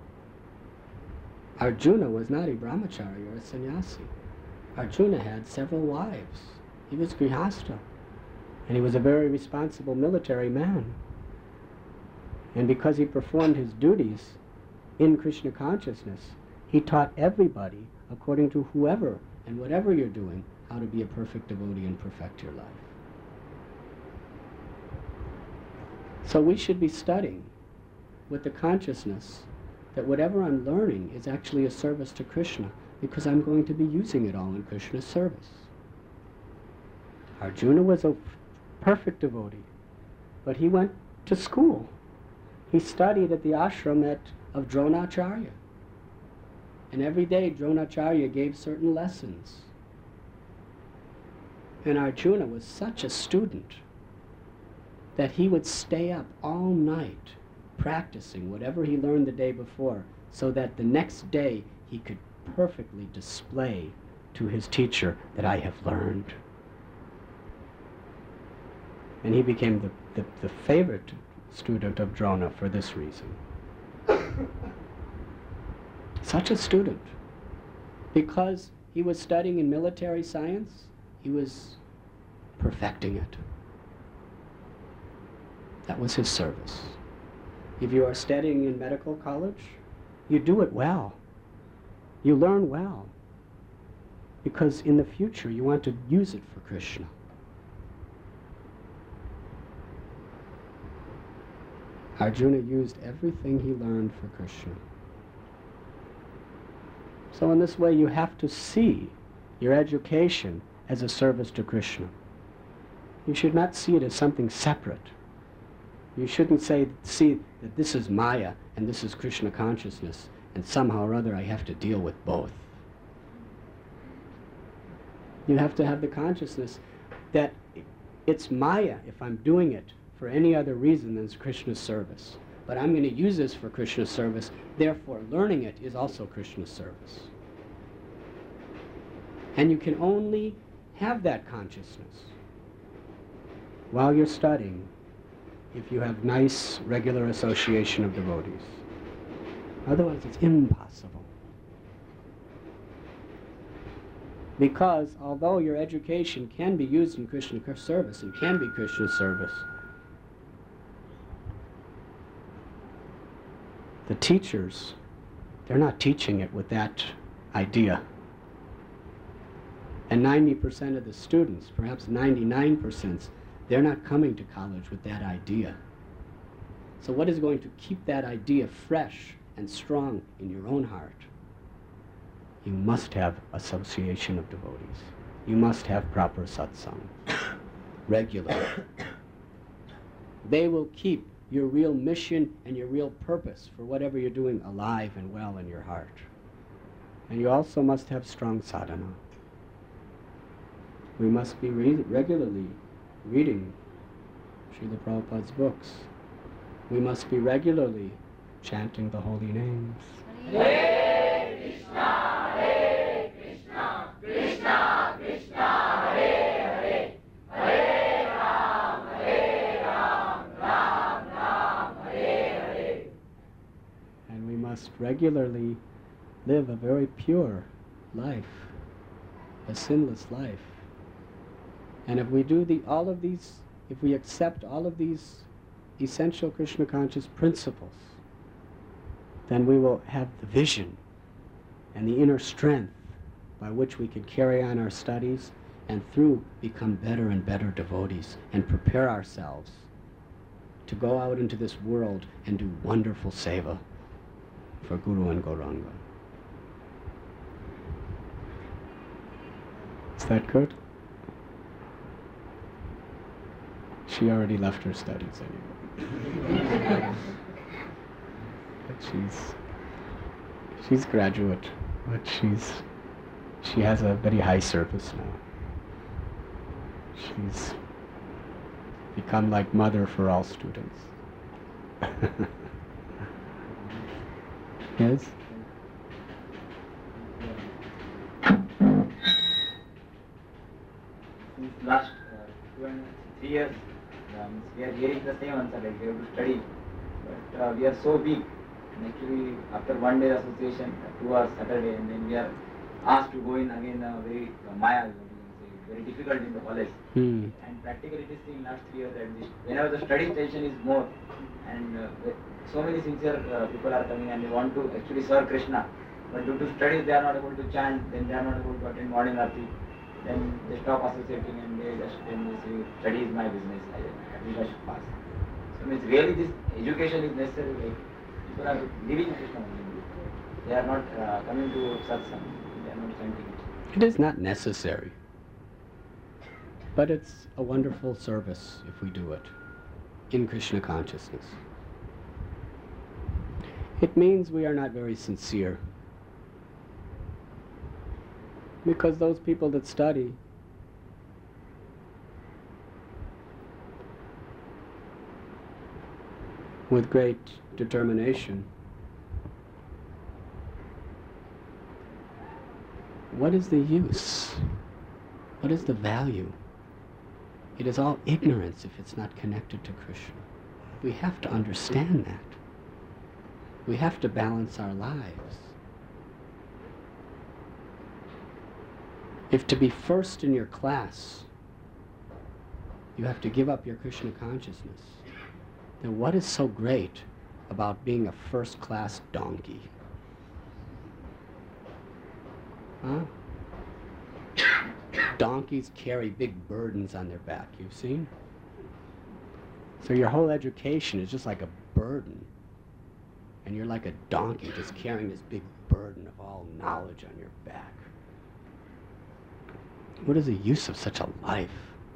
Arjuna was not a brahmachari or a sannyasi. Arjuna had several wives. He was grihastha, and he was a very responsible military man. And because he performed his duties in Krishna consciousness, he taught everybody, according to whoever and whatever you're doing, how to be a perfect devotee and perfect your life. So we should be studying with the consciousness that whatever I'm learning is actually a service to Krishna, because I'm going to be using it all in Krishna's service. Arjuna was a perfect devotee, but he went to school. He studied at the ashram at, of Dronacharya. And every day Dronacharya gave certain lessons. And Arjuna was such a student that he would stay up all night practicing whatever he learned the day before, so that the next day he could perfectly display to his teacher that I have learned. And he became the, the, the favorite student of Drona for this reason. Such a student. Because he was studying in military science, he was perfecting it. That was his service. If you are studying in medical college, you do it well. You learn well. Because in the future you want to use it for Krishna. Arjuna used everything he learned for Krishna. So in this way you have to see your education as a service to Krishna. You should not see it as something separate. You shouldn't say, see that this is Maya and this is Krishna consciousness, and somehow or other I have to deal with both. You have to have the consciousness that it's Maya if I'm doing it for any other reason than Krishna's service. But I'm going to use this for Krishna's service, therefore learning it is also Krishna's service. And you can only have that consciousness while you're studying if you have nice, regular association of devotees. Otherwise, it's impossible. Because although your education can be used in Krishna service and can be Krishna service, the teachers, they're not teaching it with that idea. And ninety percent of the students, perhaps ninety-nine percent, they're not coming to college with that idea. So what is going to keep that idea fresh and strong in your own heart? You must have association of devotees. You must have proper satsang, regular. They will keep your real mission and your real purpose for whatever you're doing alive and well in your heart. And you also must have strong sadhana. We must be re- regularly reading Srila Prabhupada's books. We must be regularly chanting the holy names. Hare Krishna, Hare Krishna, Krishna Krishna, Hare Hare, Hare Ram, Hare Ram, Ram Ram, Hare Hare. And we must regularly live a very pure life, a sinless life. And if we do the, all of these, if we accept all of these essential Krishna conscious principles, then we will have the vision and the inner strength by which we can carry on our studies and through become better and better devotees and prepare ourselves to go out into this world and do wonderful seva for Guru and Gauranga. Is that good? She already left her studies anyway. But she's she's graduate, but she's she has a very high service now. She's become like mother for all students. Yes? Since last uh, two and three years, um, we are hearing the same answer, like we have to study, but uh, we are so weak. And actually, after one day association, uh, two hours Saturday, and then we are asked to go in again, uh, very uh, Maya, what you can say, very difficult in the college. Hmm. And practically it is in last three years that this, whenever the study station is more, and uh, with so many sincere uh, people are coming and they want to actually serve Krishna, but due to studies they are not able to chant, then they are not able to attend morning arati, then they stop associating and they just then they say, study is my business, I, at least I should pass. So means really this education is necessary, like people are living Krishna only. They are not uh, coming to satsang, they are not chanting it. It is not necessary, but it's a wonderful service if we do it in Krishna consciousness. It means we are not very sincere, because those people that study with great determination, what is the use? What is the value? It is all ignorance if it's not connected to Krishna. We have to understand that. We have to balance our lives. If to be first in your class, you have to give up your Krishna consciousness, then what is so great about being a first-class donkey? Huh? Donkeys carry big burdens on their back, you've seen? So your whole education is just like a burden. And you're like a donkey just carrying this big burden of all knowledge on your back. What is the use of such a life?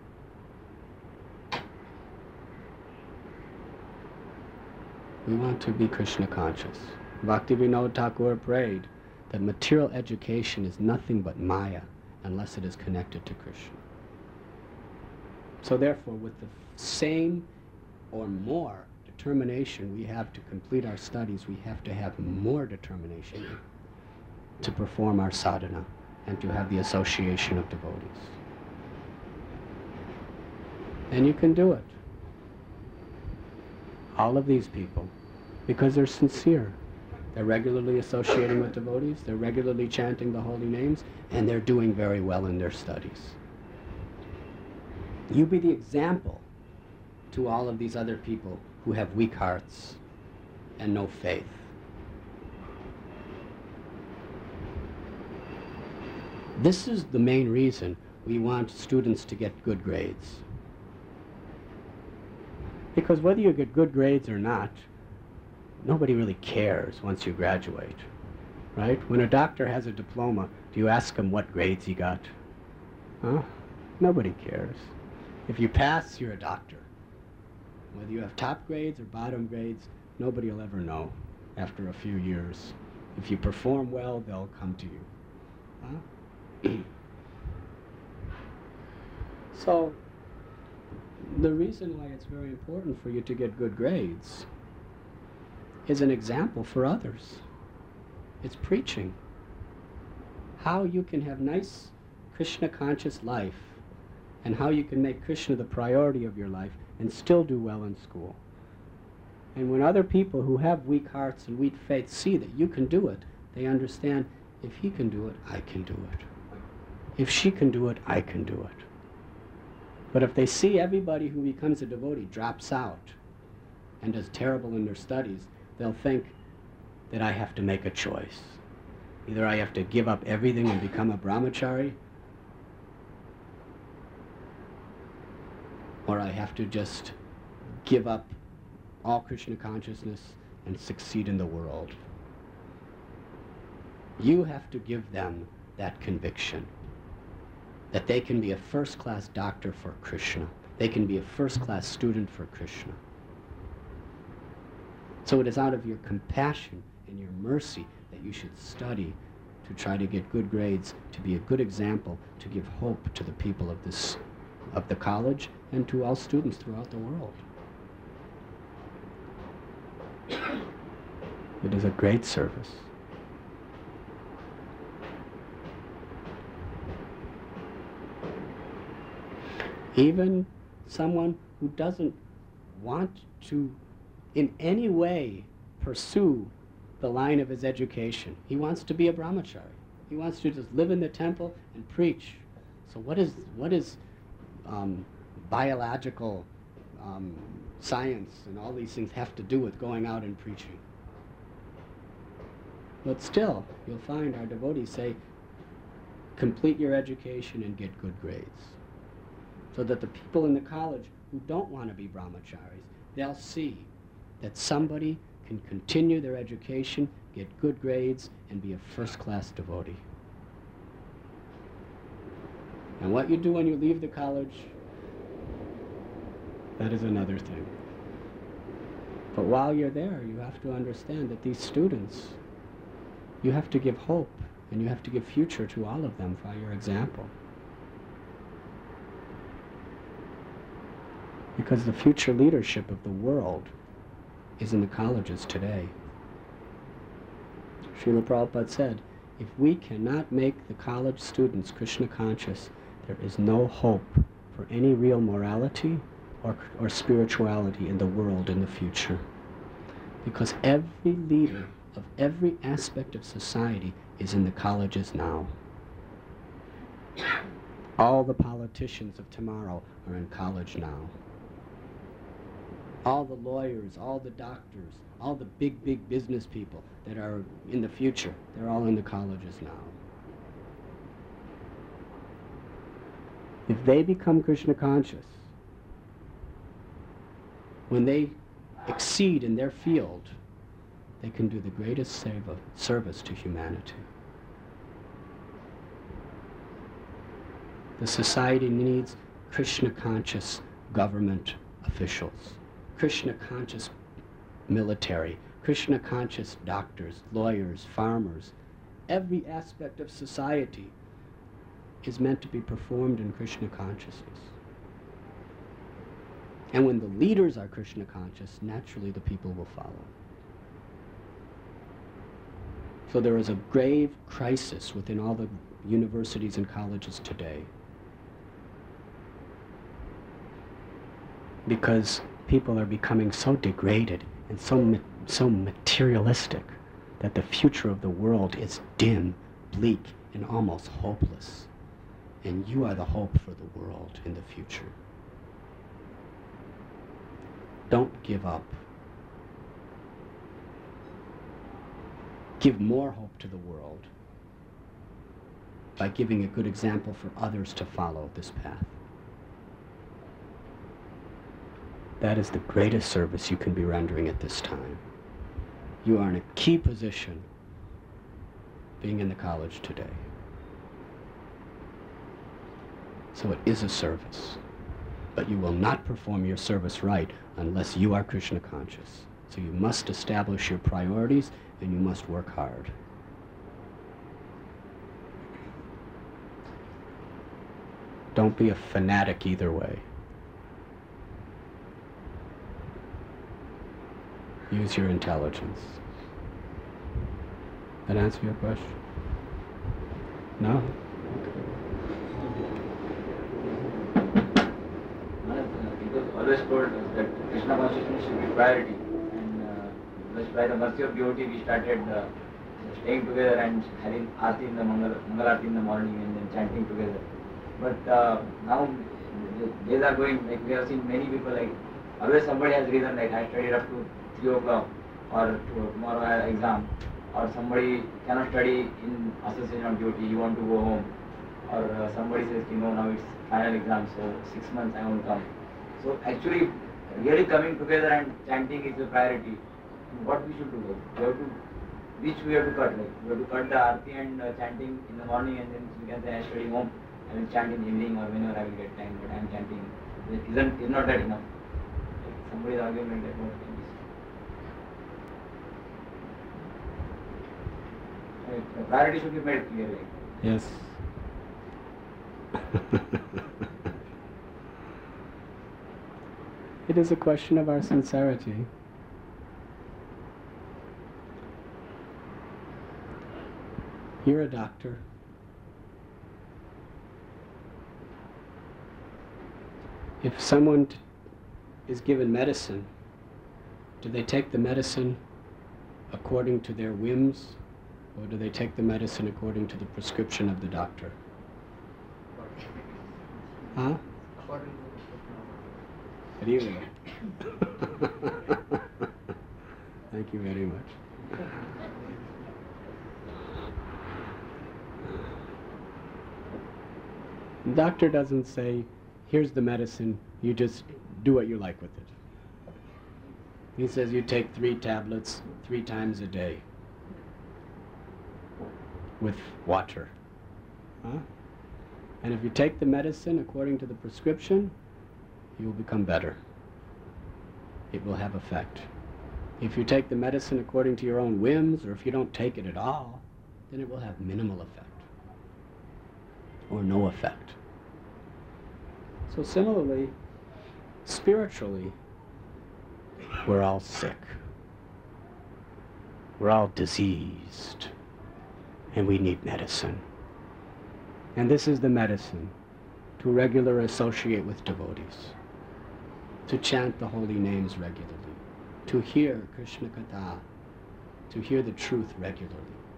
We want to be Krishna conscious. Bhaktivinoda Thakur prayed that material education is nothing but Maya unless it is connected to Krishna. So therefore, with the same or more determination we have to complete our studies, we have to have more determination to perform our sadhana and to have the association of devotees. And you can do it. All of these people, because they're sincere. They're regularly associating with devotees, they're regularly chanting the holy names, and they're doing very well in their studies. You be the example to all of these other people who have weak hearts and no faith. This is the main reason we want students to get good grades. Because whether you get good grades or not, nobody really cares once you graduate, right? When a doctor has a diploma, do you ask him what grades he got? Huh? Nobody cares. If you pass, you're a doctor. Whether you have top grades or bottom grades, nobody will ever know after a few years. If you perform well, they'll come to you. Huh? So, the reason why it's very important for you to get good grades is an example for others. It's preaching. How you can have nice Krishna conscious life and how you can make Krishna the priority of your life and still do well in school. And when other people who have weak hearts and weak faith see that you can do it, they understand, if he can do it, I can do it. If she can do it, I can do it. But if they see everybody who becomes a devotee drops out and does terrible in their studies, they'll think that I have to make a choice. Either I have to give up everything and become a brahmachari, or I have to just give up all Krishna consciousness and succeed in the world. You have to give them that conviction that they can be a first-class doctor for Krishna. They can be a first-class student for Krishna. So it is out of your compassion and your mercy that you should study to try to get good grades, to be a good example, to give hope to the people of this, of the college, and to all students throughout the world. It is a great service. Even someone who doesn't want to in any way pursue the line of his education. He wants to be a brahmachari. He wants to just live in the temple and preach. So what is, what is um, biological um, science and all these things have to do with going out and preaching? But still, you'll find our devotees say, complete your education and get good grades. So that the people in the college who don't want to be brahmacharis, they'll see that somebody can continue their education, get good grades, and be a first-class devotee. And what you do when you leave the college, that is another thing. But while you're there, you have to understand that these students, you have to give hope, and you have to give future to all of them by your example. Because the future leadership of the world is in the colleges today. Srila Prabhupada said, if we cannot make the college students Krishna conscious, there is no hope for any real morality or, or spirituality in the world in the future. Because every leader of every aspect of society is in the colleges now. All the politicians of tomorrow are in college now. All the lawyers, all the doctors, all the big, big business people that are in the future, they're all in the colleges now. If they become Krishna conscious, when they exceed in their field, they can do the greatest seva, service to humanity. The society needs Krishna conscious government officials, Krishna conscious military, Krishna conscious doctors, lawyers, farmers. Every aspect of society is meant to be performed in Krishna consciousness. And when the leaders are Krishna conscious, naturally the people will follow. So there is a grave crisis within all the universities and colleges today. Because people are becoming so degraded and so, ma so materialistic that the future of the world is dim, bleak, and almost hopeless. And you are the hope for the world in the future. Don't give up. Give more hope to the world by giving a good example for others to follow this path. That is the greatest service you can be rendering at this time. You are in a key position being in the college today. So it is a service. But you will not perform your service right unless you are Krishna conscious. So you must establish your priorities and you must work hard. Don't be a fanatic either way. Use your intelligence. That answer your question? No? It was always told us that Krishna consciousness should be priority, and uh, just by the mercy of devotee we started uh, staying together and having aarti in the Mangal, Mangal aarti in the morning and then chanting together. But uh, now the days are going, like we have seen many people, like always somebody has reason, like I studied up to three o'clock or to, tomorrow I have exam, or somebody cannot study in association of duty, you want to go home, or uh, somebody says, you know, now it's final exam, so six months I won't come. So actually, really coming together and chanting is a priority. What we should do? Like, we have to, which we have to cut? Like, we have to cut the aarti and uh, chanting in the morning, and then we can say I study home. I will chant in the evening or whenever I will get time, but I am chanting. It isn't is not that enough? Like somebody is arguing like that. What can be? Like, the priority should be made clear. Like. Yes. It is a question of our sincerity. You're a doctor. If someone t- is given medicine, do they take the medicine according to their whims, or do they take the medicine according to the prescription of the doctor? Huh? Really? Thank you very much. The doctor doesn't say, here's the medicine, you just do what you like with it. He says you take three tablets three times a day with water. Huh? And if you take the medicine according to the prescription, you will become better. It will have effect. If you take the medicine according to your own whims, or if you don't take it at all, then it will have minimal effect or no effect. So similarly, spiritually, we're all sick. We're all diseased, and we need medicine. And this is the medicine: to regularly associate with devotees, to chant the holy names regularly, to hear Krishna Katha, to hear the truth regularly.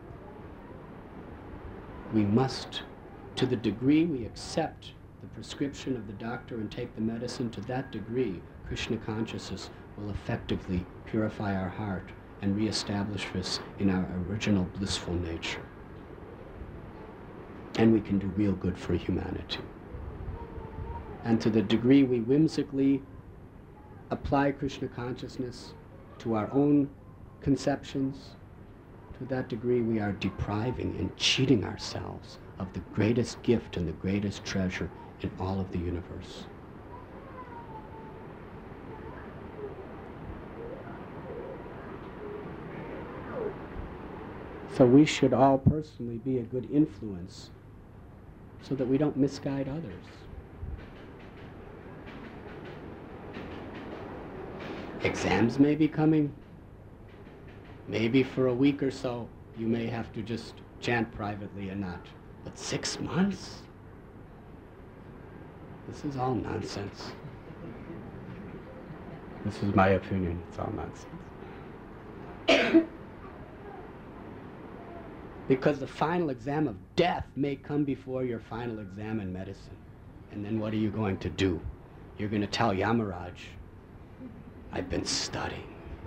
We must, to the degree we accept the prescription of the doctor and take the medicine, to that degree Krishna consciousness will effectively purify our heart and reestablish us in our original blissful nature. And we can do real good for humanity. And to the degree we whimsically apply Krishna consciousness to our own conceptions, to that degree we are depriving and cheating ourselves of the greatest gift and the greatest treasure in all of the universe. So we should all personally be a good influence so that we don't misguide others. Exams may be coming. Maybe for a week or so you may have to just chant privately and not. But six months? This is all nonsense. This is my opinion. It's all nonsense. Because the final exam of death may come before your final exam in medicine. And then what are you going to do? You're going to tell Yamaraj, I've been studying.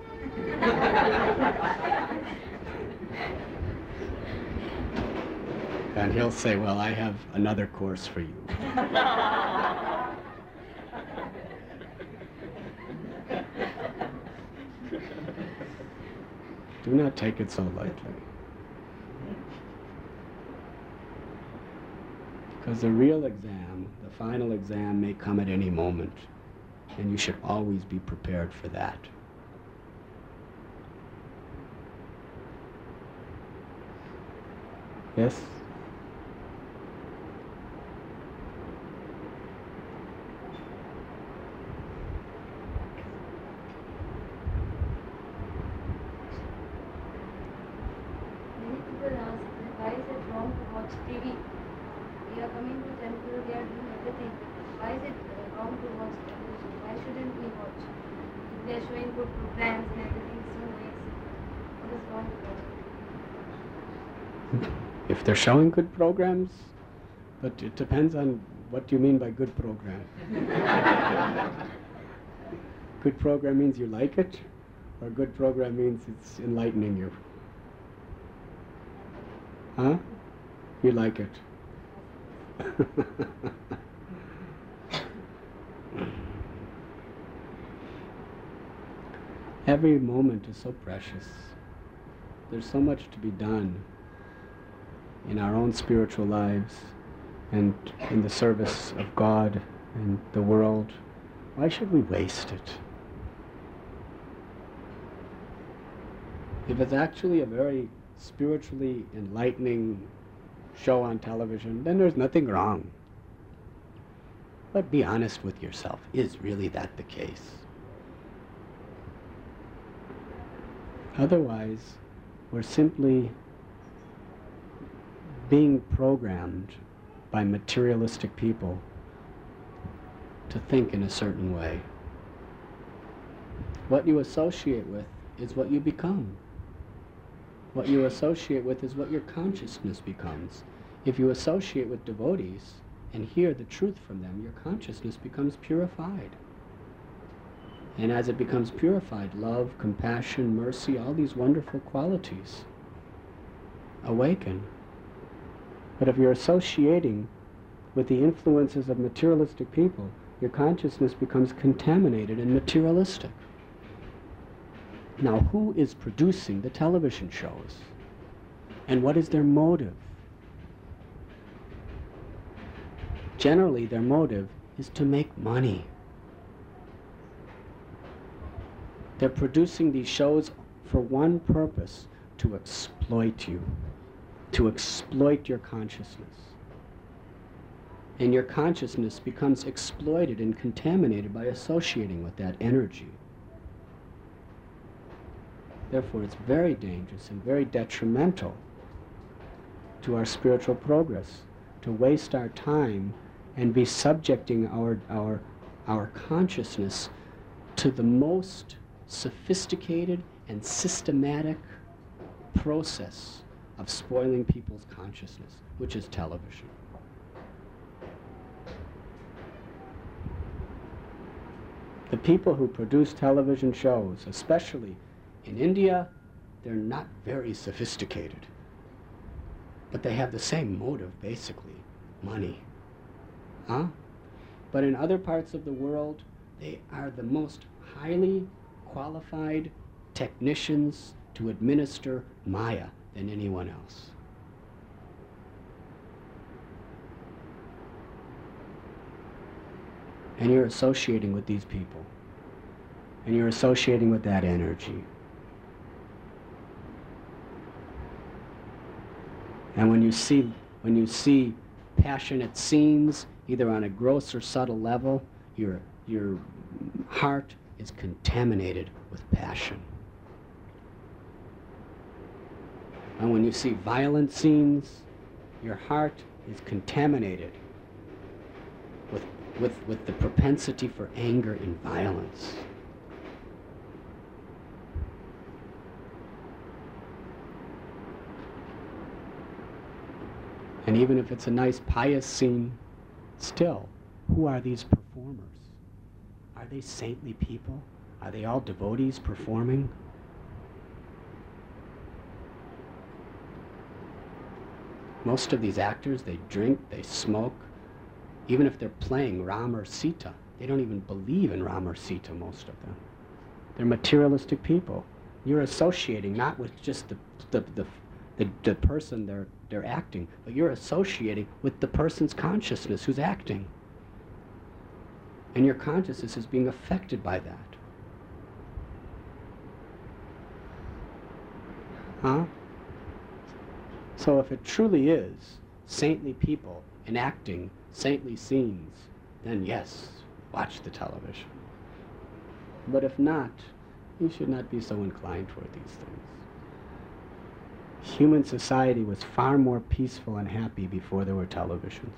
And he'll say, well, I have another course for you. Do not take it so lightly. Because the real exam, the final exam, may come at any moment, and you should always be prepared for that. Yes? watch T V. We are coming to temple, we are doing everything. Why is it uh, wrong to watch television? Why shouldn't we watch? If they are showing good programs and everything is so nice, what is wrong with watching? If they're showing good programs, but it depends on what you mean by good program. Good program means you like it, or good program means it's enlightening you. Huh? You like it. Every moment is so precious. There's so much to be done in our own spiritual lives and in the service of God and the world. Why should we waste it? If it's actually a very spiritually enlightening show on television, then there's nothing wrong. But be honest with yourself. Is really that the case? Otherwise, we're simply being programmed by materialistic people to think in a certain way. What you associate with is what you become. What you associate with is what your consciousness becomes. If you associate with devotees and hear the truth from them, your consciousness becomes purified. And as it becomes purified, love, compassion, mercy, all these wonderful qualities awaken. But if you're associating with the influences of materialistic people, your consciousness becomes contaminated and materialistic. Now, who is producing the television shows? And what is their motive? Generally, their motive is to make money. They're producing these shows for one purpose: to exploit you, to exploit your consciousness. And your consciousness becomes exploited and contaminated by associating with that energy. Therefore, it's very dangerous and very detrimental to our spiritual progress to waste our time and be subjecting our, our, our consciousness to the most sophisticated and systematic process of spoiling people's consciousness, which is television. The people who produce television shows, especially in India, they're not very sophisticated. But they have the same motive, basically, money. Huh? But in other parts of the world, they are the most highly qualified technicians to administer Maya than anyone else. And you're associating with these people. And you're associating with that energy. And when you see, when you see passionate scenes, either on a gross or subtle level, your, your heart is contaminated with passion. And when you see violent scenes, your heart is contaminated with, with, with the propensity for anger and violence. And even if it's a nice pious scene, still, who are these performers? Are they saintly people? Are they all devotees performing? Most of these actors, they drink, they smoke. Even if they're playing Ram or Sita, they don't even believe in Ram or Sita, most of them. They're materialistic people. You're associating not with just the, the, the, the, the person they're, they're acting, but you're associating with the person's consciousness who's acting. And your consciousness is being affected by that. Huh? So if it truly is saintly people enacting saintly scenes, then yes, watch the television. But if not, you should not be so inclined toward these things. Human society was far more peaceful and happy before there were televisions.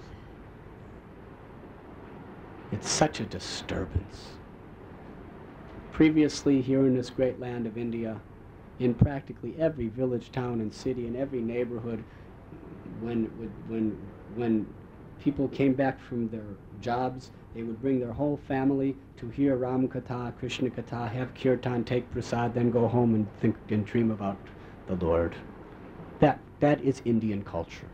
It's such a disturbance. Previously, here in this great land of India, in practically every village, town, and city, in every neighborhood, when, when, when people came back from their jobs, they would bring their whole family to hear Ram Katha, Krishna Katha, have kirtan, take prasad, then go home and think and dream about the Lord. That, that is Indian culture.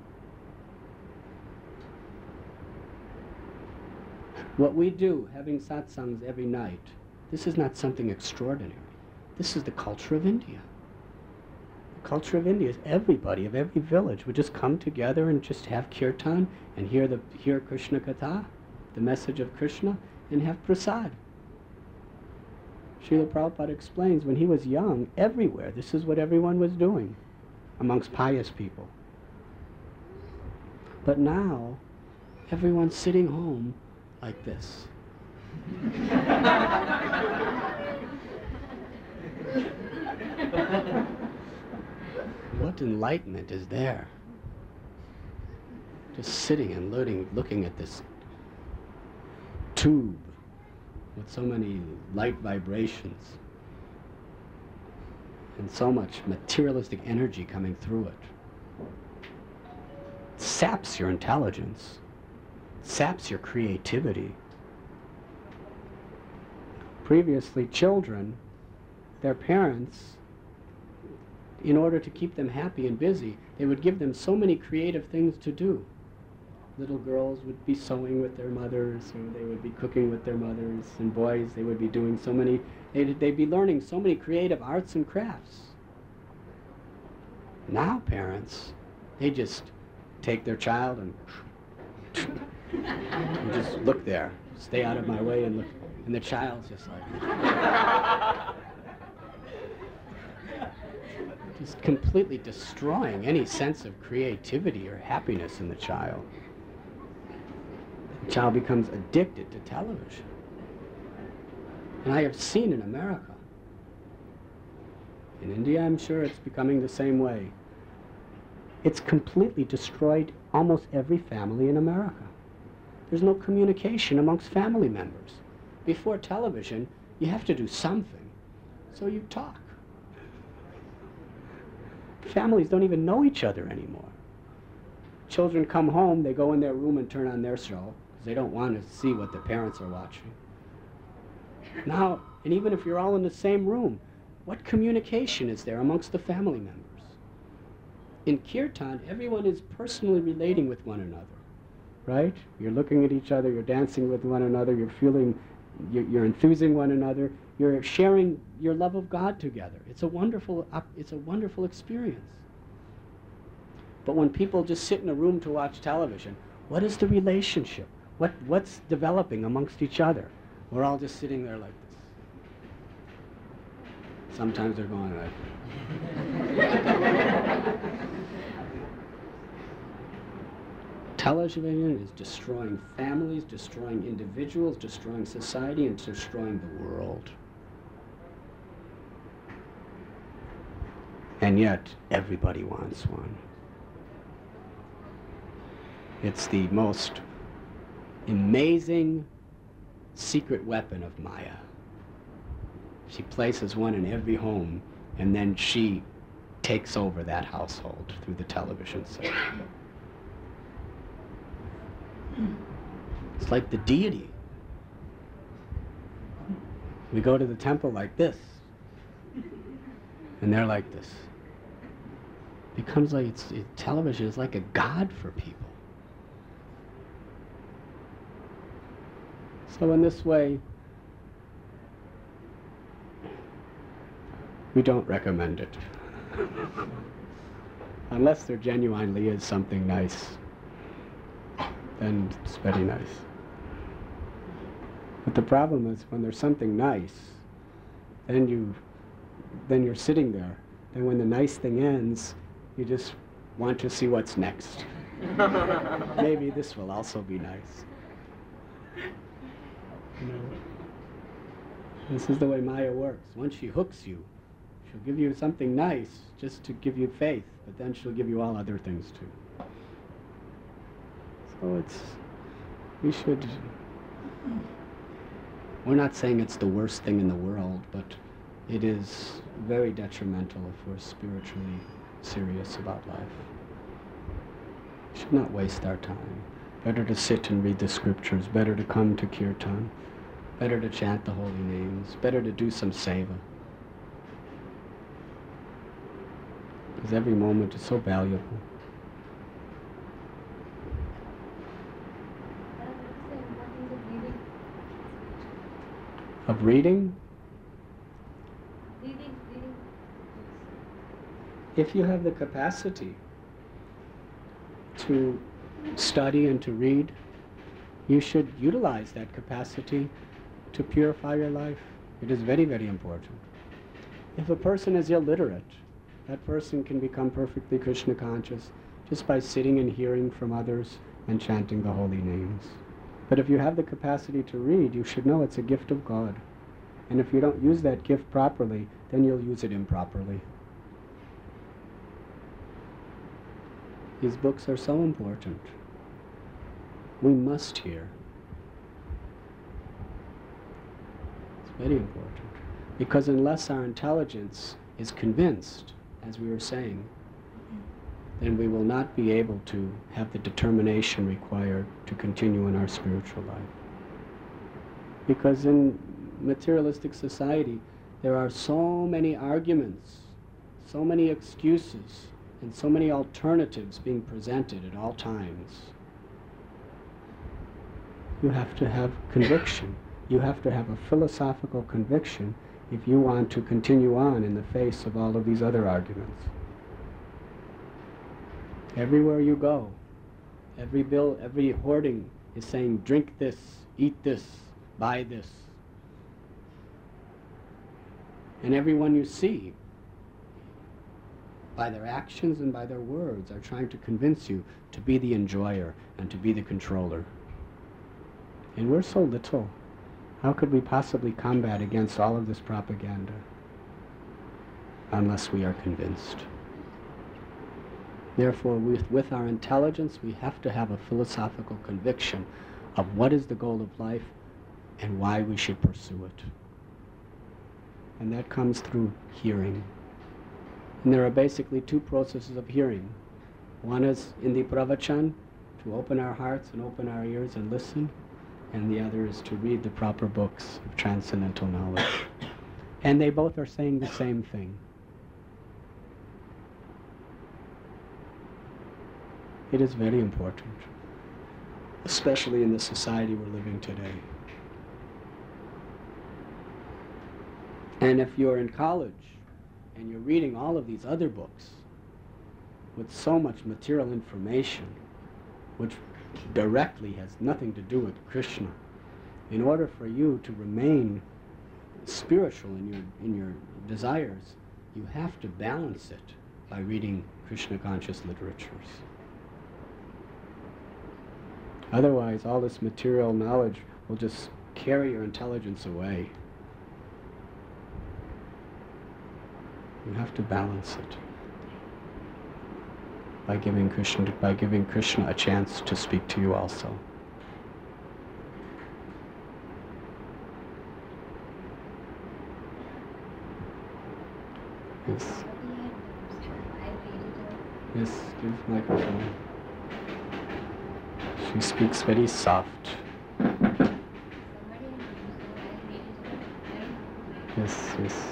What we do, having satsangs every night, this is not something extraordinary. This is the culture of India. The culture of India is everybody of every village would just come together and just have kirtan and hear the hear Krishna Katha, the message of Krishna, and have prasad. Srila Prabhupada explains when he was young, everywhere, this is what everyone was doing amongst pious people. But now, everyone's sitting home like this. What enlightenment is there? Just sitting and looking, looking at this tube with so many light vibrations and so much materialistic energy coming through it. It saps your intelligence, it saps your creativity. Previously, children, their parents, in order to keep them happy and busy, they would give them so many creative things to do. Little girls would be sewing with their mothers, or they would be cooking with their mothers, and boys, they would be doing so many, they'd, they'd be learning so many creative arts and crafts. Now parents, they just take their child and, and just look there, stay out of my way and look, and the child's just like, just completely destroying any sense of creativity or happiness in the child. The child becomes addicted to television. And I have seen in America. In India, I'm sure it's becoming the same way. It's completely destroyed almost every family in America. There's no communication amongst family members. Before television, you have to do something, so you talk. Families don't even know each other anymore. Children come home, they go in their room and turn on their show, because they don't want to see what the parents are watching. Now, and even if you're all in the same room, what communication is there amongst the family members? In kirtan, everyone is personally relating with one another, right? You're looking at each other, you're dancing with one another, you're feeling, you're, you're enthusing one another, you're sharing your love of God together. It's a wonderful, it's a wonderful experience. But when people just sit in a room to watch television, what is the relationship? What, what's developing amongst each other? We're all just sitting there like this. Sometimes they're going like, television is destroying families, destroying individuals, destroying society, and destroying the world. And yet, everybody wants one. It's the most amazing secret weapon of Maya. She places one in every home, and then she takes over that household through the television set. It's like the deity. We go to the temple like this, and they're like this. It becomes like it's, it, television is like a god for people. So in this way, we don't recommend it. Unless there genuinely is something nice, then it's very nice. But the problem is when there's something nice, then you, then you're sitting there. Then when the nice thing ends, you just want to see what's next. Maybe this will also be nice. You know, this is the way Maya works. Once she hooks you, She'll give you something nice just to give you faith, but then she'll give you all other things too. So it's, we should, we're not saying it's the worst thing in the world, but it is very detrimental if we're spiritually serious about life. We should not waste our time. Better to sit and read the scriptures, better to come to kirtan, better to chant the holy names, better to do some seva. Because every moment is so valuable. Of reading? Reading, reading. If you have the capacity to study and to read, you should utilize that capacity to purify your life. It is very, very important. If a person is illiterate, that person can become perfectly Krishna conscious just by sitting and hearing from others and chanting the holy names. But if you have the capacity to read, you should know it's a gift of God. And if you don't use that gift properly, then you'll use it improperly. These books are so important. We must hear. It's very important. Because unless our intelligence is convinced, as we were saying, then we will not be able to have the determination required to continue in our spiritual life. Because in materialistic society, there are so many arguments, so many excuses, and so many alternatives being presented at all times. You have to have conviction. You have to have a philosophical conviction if you want to continue on in the face of all of these other arguments. Everywhere you go, every bill, every hoarding is saying, drink this, eat this, buy this. And everyone you see, by their actions and by their words, are trying to convince you to be the enjoyer and to be the controller. And we're so little. How could we possibly combat against all of this propaganda unless we are convinced? Therefore, with, with our intelligence, we have to have a philosophical conviction of what is the goal of life and why we should pursue it. And that comes through hearing. And there are basically two processes of hearing. One is in the pravachan, to open our hearts and open our ears and listen. And the other is to read the proper books of transcendental knowledge. And they both are saying the same thing. It is very important, especially in the society we're living today. And if you're in college and you're reading all of these other books with so much material information, which directly has nothing to do with Krishna, in order for you to remain spiritual in your, in your desires, you have to balance it by reading Krishna conscious literatures. Otherwise, all this material knowledge will just carry your intelligence away. You have to balance it by giving Krishna, by giving Krishna a chance to speak to you also. Yes. Yes, give microphone. She speaks very soft. Yes, yes.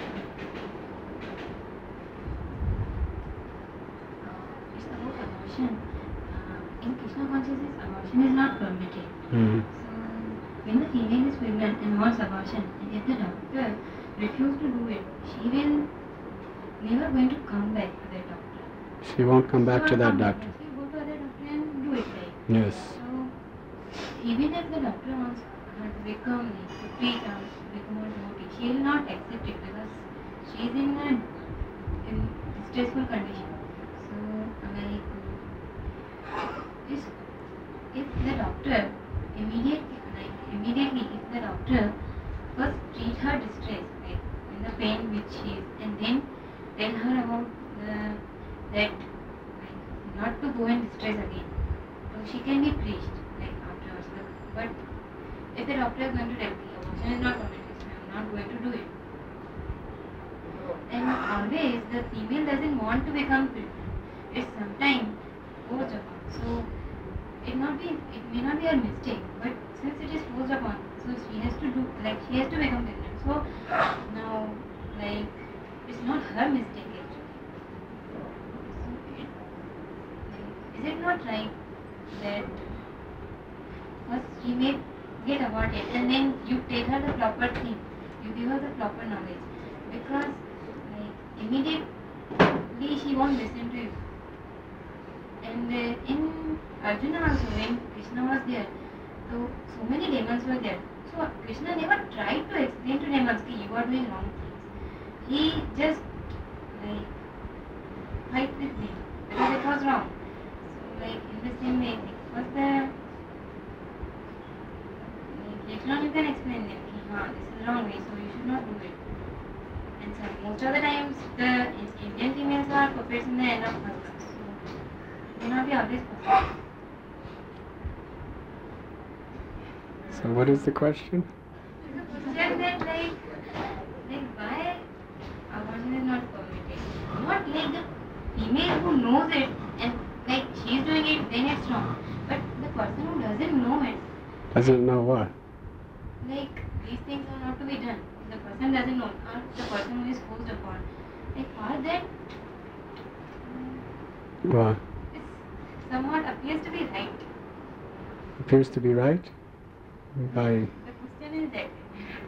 In Krishna consciousness, abortion is not permitted. Mm. So, when the female is pregnant and wants abortion, and if the doctor refuses to do it, she will never going to come back to that doctor. She won't come back She to won't that come back. doctor. She will go to other doctor and do it right. Yes. So, even if the doctor wants her to become, to treat her, to become a devotee, she will not accept it because she is in a in stressful condition. So, like, If, if the doctor immediately, like immediately, if the doctor first treat her distress, like in the pain which she is, and then if the doctor is going to tell me abortion is not permitted, so I'm not going to do it. And always the female doesn't want to become pregnant. It's sometimes forced upon. So it not be it may not be a mistake, but since it is forced upon, so she has to do like she has to become pregnant. So now like it's not her mistake actually. So it, like, is it not right that first she may get aborted and then you tell her the proper thing, you give her the proper knowledge, because like immediately she won't listen to you. And uh, in Arjuna also, when Krishna was there, so so many demons were there. So Krishna never tried to explain to demons that you are doing wrong things. He just like fight with them because it was wrong. So like in the same way, because the like, later on you can explain them, that this is the wrong way, so you should not do it. And so most of the times the Indian females are perfect in the end of husbands. So may not be always perfect. So what is the question? The question that like like why abortion is not permitted. Not like the female who knows it and like she's doing it, then it's wrong. But the person who doesn't know it, Doesn't know what? like these things are not to be done. The person doesn't know, or the person who is forced upon. Like for that, What? it somewhat appears to be right. Appears to be right? By The question is that.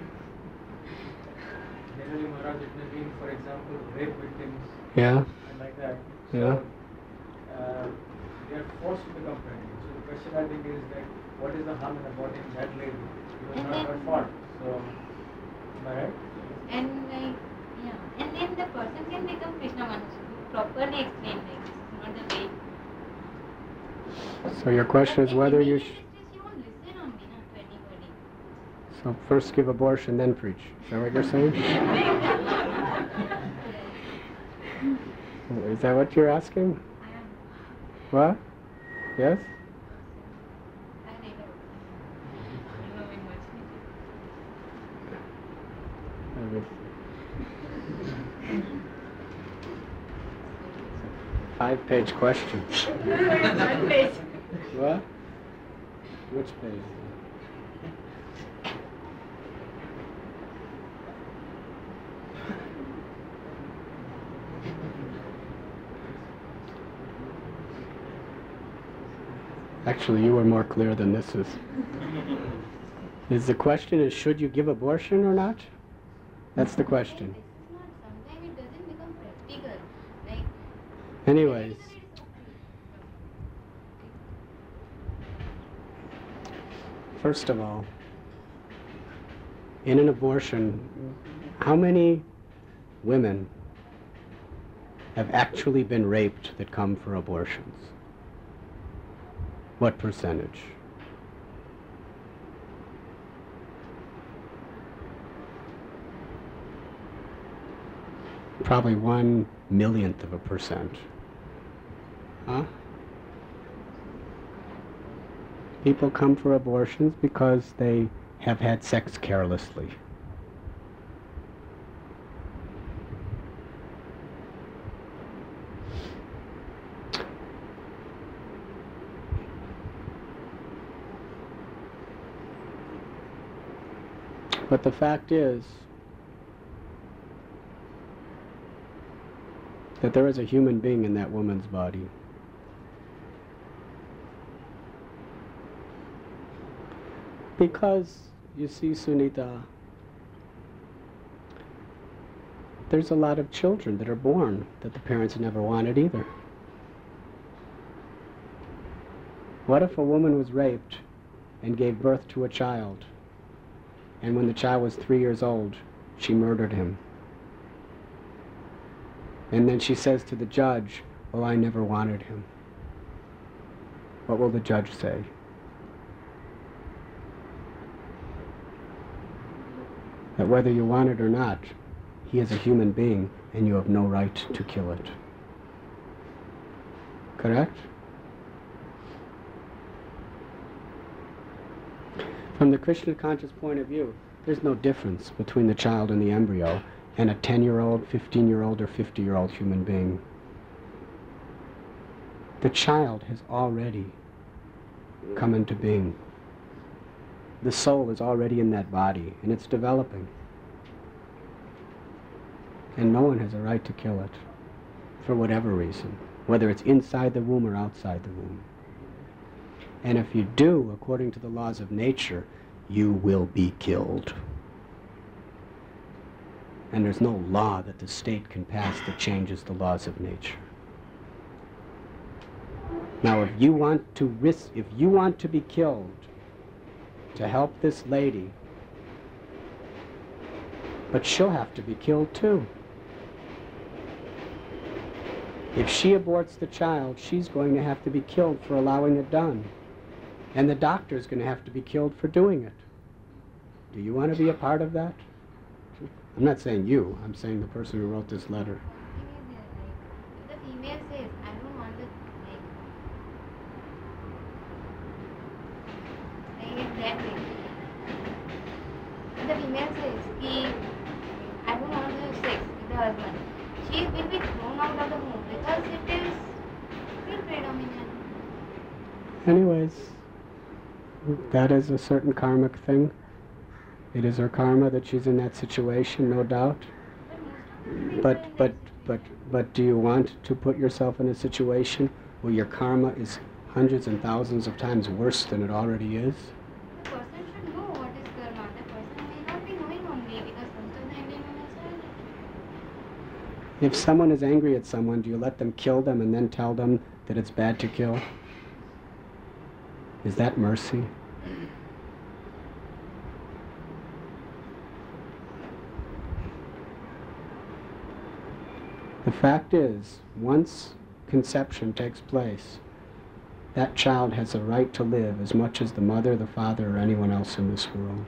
Generally, Maharaj, it may mean, for example, rape victims yeah, and like that. Yeah. So, uh, they are forced to become pregnant. So the question I think is that what is the harm in aborting that lady? It was And not then- her fault. So, am I right? And like, yeah, and then the person can become Krishna Manusa, properly explain like this is not the way. so your question is whether you sh- She won't listen on me, not to anybody. so first give abortion, then preach. Is that what you're saying? Is that what you're asking? I am. What? Yes? I read about it. I don't know in much detail. I will- Five-page question. One page. What? Which page? Actually, you were more clear than this is. Is the question is, should you give abortion or not? That's the question. This is not, sometimes it doesn't become practical. Like, Anyways, first of all, in an abortion, how many women have actually been raped that come for abortions? What percentage? Probably one millionth of a percent. Huh? People come for abortions because they have had sex carelessly. But the fact is that there is a human being in that woman's body. Because, you see, Sunita, there's a lot of children that are born that the parents never wanted either. What if a woman was raped and gave birth to a child, and when the child was three years old, she murdered him? And then she says to the judge, "Oh, I never wanted him." What will the judge say? That whether you want it or not, he is a human being and you have no right to kill it. Correct? From the Krishna conscious point of view, there's no difference between the child and the embryo and a ten-year-old, fifteen-year-old, or fifty-year-old human being. The child has already come into being. The soul is already in that body, and it's developing. And no one has a right to kill it, for whatever reason, whether it's inside the womb or outside the womb. And if you do, according to the laws of nature, you will be killed. And there's no law that the state can pass that changes the laws of nature. Now, if you want to risk, if you want to be killed to help this lady, but she'll have to be killed too. If she aborts the child, she's going to have to be killed for allowing it done. And the doctor's going to have to be killed for doing it. Do you want to be a part of that? I'm not saying you, I'm saying the person who wrote this letter. If the female says, I don't want it, like, saying it that way. If the female says, he, I don't want to have sex with the husband, she will be thrown out of the home because it is still predominant. Anyways, that is a certain karmic thing. It is her karma that she's in that situation, no doubt. But, but, but, but do you want to put yourself in a situation where your karma is hundreds and thousands of times worse than it already is? The person should know what is karma. The person may not be knowing only because sometimes the Indian women say, If someone is angry at someone, do you let them kill them and then tell them that it's bad to kill? Is that mercy? The fact is, once conception takes place, that child has a right to live as much as the mother, the father, or anyone else in this world.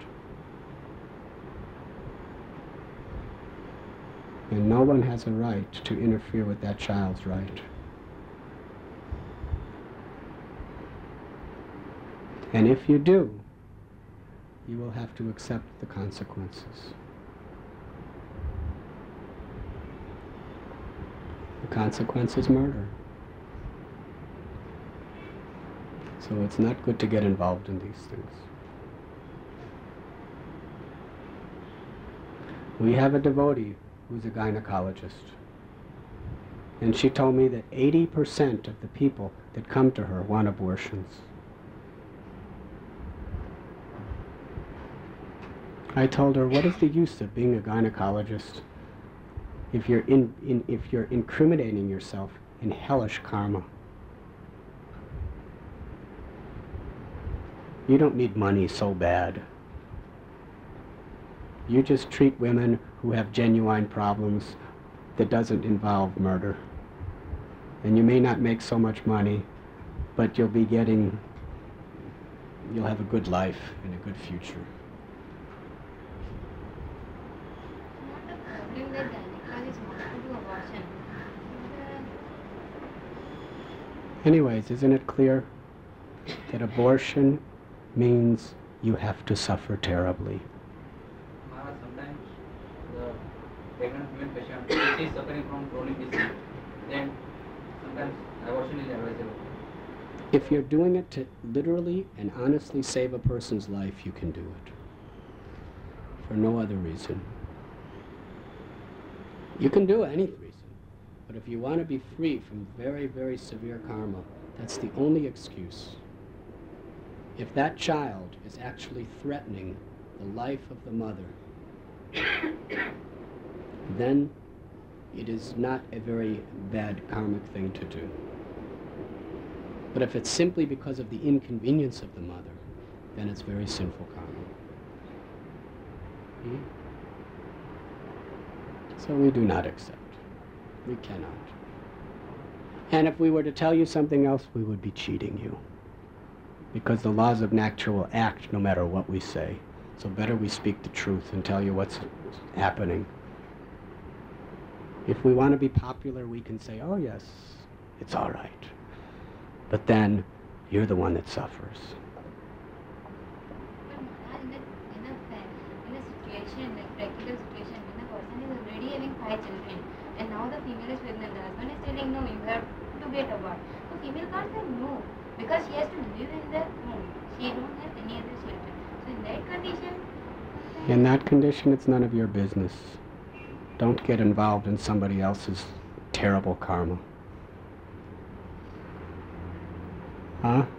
And no one has a right to interfere with that child's right. And if you do, you will have to accept the consequences. The consequence is murder. So it's not good to get involved in these things. We have a devotee who's a gynecologist. And she told me that eighty percent of the people that come to her want abortions. I told her, what is the use of being a gynecologist if you're in, in if you're incriminating yourself in hellish karma? You don't need money so bad. You just treat women who have genuine problems that doesn't involve murder. And you may not make so much money, but you'll be getting, you'll have a good life and a good future. not the problem that gynecologists want to do abortion. Anyways, isn't it clear that abortion means you have to suffer terribly? Maharaj, sometimes the pregnant women patient, if she is suffering from chronic disease, then sometimes abortion is advisable. If you're doing it to literally and honestly save a person's life, you can do it. For no other reason. You can do any reason. But if you want to be free from very, very severe karma, that's the only excuse. If that child is actually threatening the life of the mother, then it is not a very bad karmic thing to do. But if it's simply because of the inconvenience of the mother, then it's very sinful karma. Hmm? So we do not accept. We cannot. And if we were to tell you something else, we would be cheating you. Because the laws of nature will act no matter what we say. So better we speak the truth and tell you what's happening. If we want to be popular, we can say, oh yes, it's all right. But then, you're the one that suffers. But five children, and now the female is pregnant. The husband is telling, no, you have to get a wife. So female can't say no, because she has to live in the home. She don't have any other shelter. So in that condition, In that condition, it's none of your business. Don't get involved in somebody else's terrible karma. Huh?